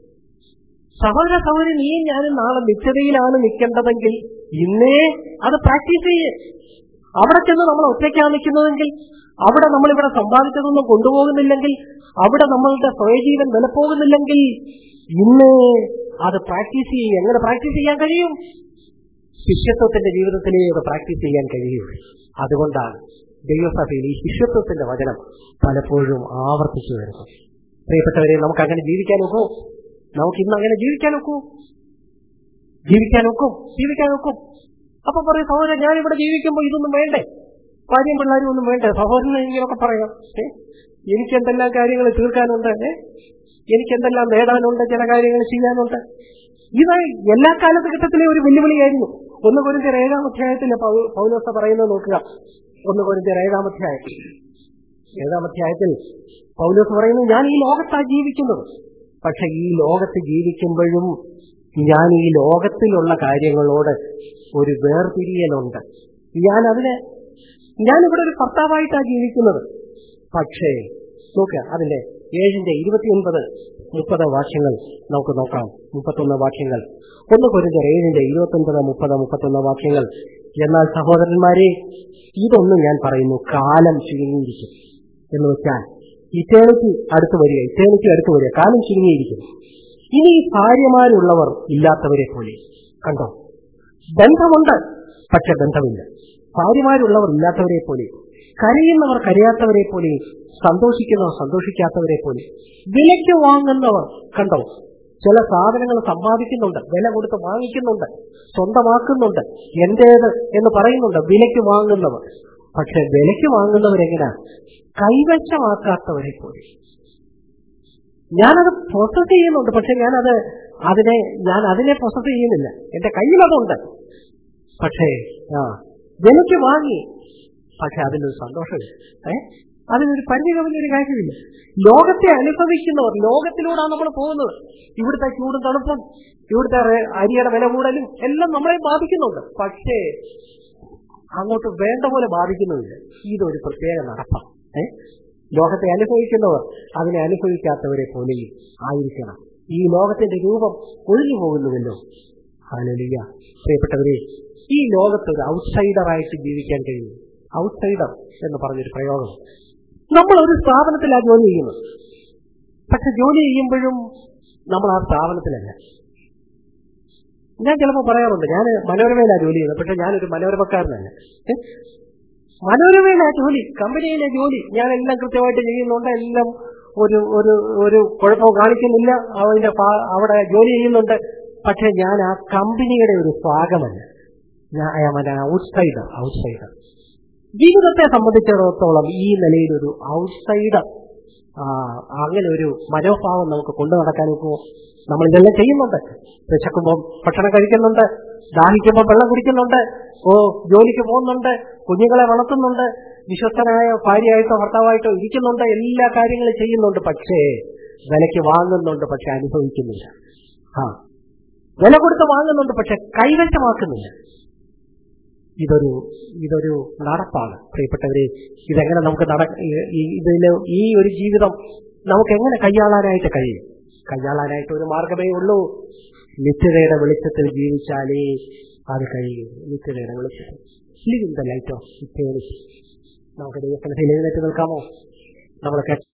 സഹോദര സഹോദരി, നീ ഞാനും നാളെ നിത്യതയിലാണ് നിൽക്കേണ്ടതെങ്കിൽ ഇന്നേ അത് പ്രാക്ടീസ് ചെയ്യേ. അവിടെ ചെന്ന് നമ്മൾ ഒറ്റയ്ക്കാണ് നിൽക്കുന്നതെങ്കിൽ, അവിടെ നമ്മളിവിടെ സമ്പാദിച്ചതൊന്നും കൊണ്ടുപോകുന്നില്ലെങ്കിൽ, അവിടെ നമ്മളുടെ സ്വയജീവൻ വിലപ്പോകുന്നില്ലെങ്കിൽ, ഇന്ന് അത് പ്രാക്ടീസ് ചെയ്യും. എങ്ങനെ പ്രാക്ടീസ് ചെയ്യാൻ കഴിയും? ശിഷ്യത്വത്തിന്റെ ജീവിതത്തിലേ അത് പ്രാക്ടീസ് ചെയ്യാൻ കഴിയും. അതുകൊണ്ടാണ് ദൈവസഭയിൽ ഈ ശിഷ്യത്വത്തിന്റെ വചനം പലപ്പോഴും ആവർത്തിച്ചു വരുന്നത്. പ്രിയപ്പെട്ടവരെ, നമുക്ക് അങ്ങനെ ജീവിക്കാൻ ഒക്കൂ? നമുക്ക് ഇന്ന് അങ്ങനെ ജീവിക്കാൻ ഒക്കൂ? ജീവിക്കാൻ ഒക്കും ജീവിക്കാൻ ഒക്കും അപ്പൊ പറയും, സഹോദരൻ ഞാനിവിടെ ജീവിക്കുമ്പോൾ ഇതൊന്നും വേണ്ടേ? ഭാര്യയും പിള്ളേരും ഒന്നും വേണ്ടേ? സഹോദരൻ ഇങ്ങനെയൊക്കെ പറയാം, ഏ എനിക്ക് എന്തെല്ലാം കാര്യങ്ങൾ തീർക്കാനുണ്ട്, ഏ എനിക്ക് എന്തെല്ലാം നേടാനുണ്ട്, ചില കാര്യങ്ങൾ ചെയ്യാനുണ്ട്. ഇത് എല്ലാ കാലഘട്ടത്തിലെ ഒരു വെല്ലുവിളിയായിരുന്നു. ഒന്ന് കൊരിന്ത്യർ ഏഴാം അധ്യായത്തില് പൗലോസ പറയുന്നത് നോക്കുക. ഒന്ന് കൊരിന്ത്യർ ഏഴാം അധ്യായം ഏഴാം അധ്യായത്തിൽ പൗലോസ് പറയുന്നു, ഞാൻ ഈ ലോകത്താണ് ജീവിക്കുന്നത്, പക്ഷെ ഈ ലോകത്ത് ജീവിക്കുമ്പോഴും ഞാൻ ഈ ലോകത്തിലുള്ള കാര്യങ്ങളോട് ഒരു വേർപിരിയലുണ്ട്. ഞാൻ അതിന് ഞാനിവിടെ ഒരു ഭർത്താവായിട്ടാണ് ജീവിക്കുന്നത്. പക്ഷേ നോക്കുക, അതിന്റെ ഏഴിന്റെ ഇരുപത്തിയൊൻപത് മുപ്പത് വാക്യങ്ങൾ നമുക്ക് നോക്കാം. മുപ്പത്തൊന്ന് വാക്യങ്ങൾ ഒന്ന് കൊരിന്ത്യർ ഏഴിന്റെ ഇരുപത്തൊൻപത് മുപ്പത് മുപ്പത്തൊന്ന് വാക്യങ്ങൾ. എന്നാൽ സഹോദരന്മാരെ, ഇതൊന്നും ഞാൻ പറയുന്നു, കാലം ചുരുങ്ങിയിരിക്കും എന്ന് വെച്ചാൽ ഇറ്റേണിറ്റി അടുത്ത് വരിക ഇറ്റേണിറ്റി അടുത്ത് വരിക കാലം ചുരുങ്ങിയിരിക്കുന്നു. ഇനി ഭാര്യമാരുള്ളവർ ഇല്ലാത്തവരെ പോലെ. കണ്ടോ, ബന്ധമുണ്ട് പക്ഷെ ബന്ധമില്ല. ഭാര്യമാരുള്ളവർ ഇല്ലാത്തവരെ പോലെ, കരയുന്നവർ കരയാത്തവരെ പോലെ, സന്തോഷിക്കുന്നവർ സന്തോഷിക്കാത്തവരെ പോലെ, വിലയ്ക്ക് വാങ്ങുന്നവർ. കണ്ടോ, ചില സാധനങ്ങൾ സമ്പാദിക്കുന്നുണ്ട്, വില കൊടുത്ത് വാങ്ങിക്കുന്നുണ്ട്, സ്വന്തമാക്കുന്നുണ്ട്, എന്റേത് എന്ന് പറയുന്നുണ്ട്, വിലയ്ക്ക് വാങ്ങുന്നവർ. പക്ഷെ വിലയ്ക്ക് വാങ്ങുന്നവരെങ്ങനെയാ? കൈവശമാക്കാത്തവരെ പോലെ. ഞാനത് പ്രോസസ് ചെയ്യുന്നുണ്ട്, പക്ഷെ ഞാനത് അതിനെ ഞാൻ അതിനെ പ്രോസസ് ചെയ്യുന്നില്ല, എന്റെ കയ്യിലതുണ്ട്. പക്ഷേ ആ വിലയ്ക്ക് വാങ്ങി, പക്ഷെ അതിനൊരു സന്തോഷമില്ല. ഏ അതിനൊരു പരിധി കവിഞ്ഞൊരു കാര്യമില്ല. ലോകത്തെ അനുഭവിക്കുന്നവർ, ലോകത്തിലൂടെയാണ് നമ്മൾ പോകുന്നത്. ഇവിടുത്തെ ചൂടും തണുപ്പും, ഇവിടുത്തെ അരിയുടെ വില കൂടലും എല്ലാം നമ്മളെ ബാധിക്കുന്നുണ്ട്. പക്ഷേ അങ്ങോട്ട് വേണ്ട പോലെ ബാധിക്കുന്നുമില്ല. ഇതൊരു പ്രത്യേക നടപ്പാണ്. ഏഹ് ലോകത്തെ അനുഭവിക്കുന്നവർ അതിനെ അനുഭവിക്കാത്തവരെ പോലെയും ആയിരിക്കണം. ഈ ലോകത്തിന്റെ രൂപം ഒഴിഞ്ഞു പോകുന്നുവല്ലോ. ഹല്ലേലൂയ. പ്രിയപ്പെട്ടവരെ, ഈ ലോകത്ത് ഒരു ഔട്ട്സൈഡറായിട്ട് ജീവിക്കാൻ കഴിയും. ഔട്ട്സൈഡർ എന്ന് പറഞ്ഞൊരു പ്രയോഗം. നമ്മൾ ഒരു സ്ഥാപനത്തിലാണ് ജോലി ചെയ്യുന്നത്, പക്ഷെ ജോലി ചെയ്യുമ്പോഴും നമ്മൾ ആ സ്ഥാപനത്തിലല്ല. ഞാൻ ചിലപ്പോൾ പറയാറുണ്ട്, ഞാൻ മനോരമയിലാണ് ജോലി ചെയ്യുന്നത്, പക്ഷെ ഞാനൊരു മനോരമക്കാരനല്ല. മനോരമയിലെ ജോലി, കമ്പനിയിലെ ജോലി ഞാൻ എല്ലാം കൃത്യമായിട്ട് ചെയ്യുന്നുണ്ട്, എല്ലാം ഒരു ഒരു ഒരു കുഴപ്പവും കാണിക്കുന്നില്ല, അതിന്റെ അവിടെ ജോലി ചെയ്യുന്നുണ്ട്. പക്ഷെ ഞാൻ ആ കമ്പനിയുടെ ഒരു ഭാഗമല്ല, ഞാൻ I am an outsider. Outsider ജീവിതത്തെ സംബന്ധിച്ചിടത്തോളം ഈ നിലയിലൊരു ഔട്ട്സൈഡർ, അങ്ങനെ ഒരു മനോഭാവം നമുക്ക് കൊണ്ടു നടക്കാൻ നോക്കുമോ? നമ്മൾ ഇതെല്ലാം ചെയ്യുന്നുണ്ട്. വിശക്കുമ്പോൾ ഭക്ഷണം കഴിക്കുന്നുണ്ട്, ദാഹിക്കുമ്പോൾ വെള്ളം കുടിക്കുന്നുണ്ട്, ഓ ജോലിക്ക് പോകുന്നുണ്ട്, കുഞ്ഞുങ്ങളെ വളർത്തുന്നുണ്ട്, വിശ്വസ്തനായ ഭാര്യയായിട്ടോ ഭർത്താവായിട്ടോ ഇരിക്കുന്നുണ്ട്, എല്ലാ കാര്യങ്ങളും ചെയ്യുന്നുണ്ട്. പക്ഷേ വിലയ്ക്ക് വാങ്ങുന്നുണ്ട്, പക്ഷെ അനുഭവിക്കുന്നില്ല. ആ വില കൊടുത്ത് വാങ്ങുന്നുണ്ട്, പക്ഷെ കൈവശമാക്കുന്നില്ല. ഇതൊരു ഇതൊരു നടപ്പാണ്. പ്രിയപ്പെട്ടവരെ, ഇതെങ്ങനെ നമുക്ക് നട ഇതിന് ഈ ഒരു ജീവിതം നമുക്ക് എങ്ങനെ കൈയാളാനായിട്ട് കഴിയും? കൈയാളാനായിട്ട് ഒരു മാർഗമേ ഉള്ളൂ. നിത്യതയുടെ വെളിച്ചത്തിൽ ജീവിച്ചാലേ അത് കഴിയും. നിത്യതയുടെ വെളിച്ചത്തിൽ live in the light of eternity. നമുക്ക് ദൈവസന്നിധിയിൽ എഴുന്നേറ്റ് നിൽക്കാമോ? നമ്മളൊക്കെ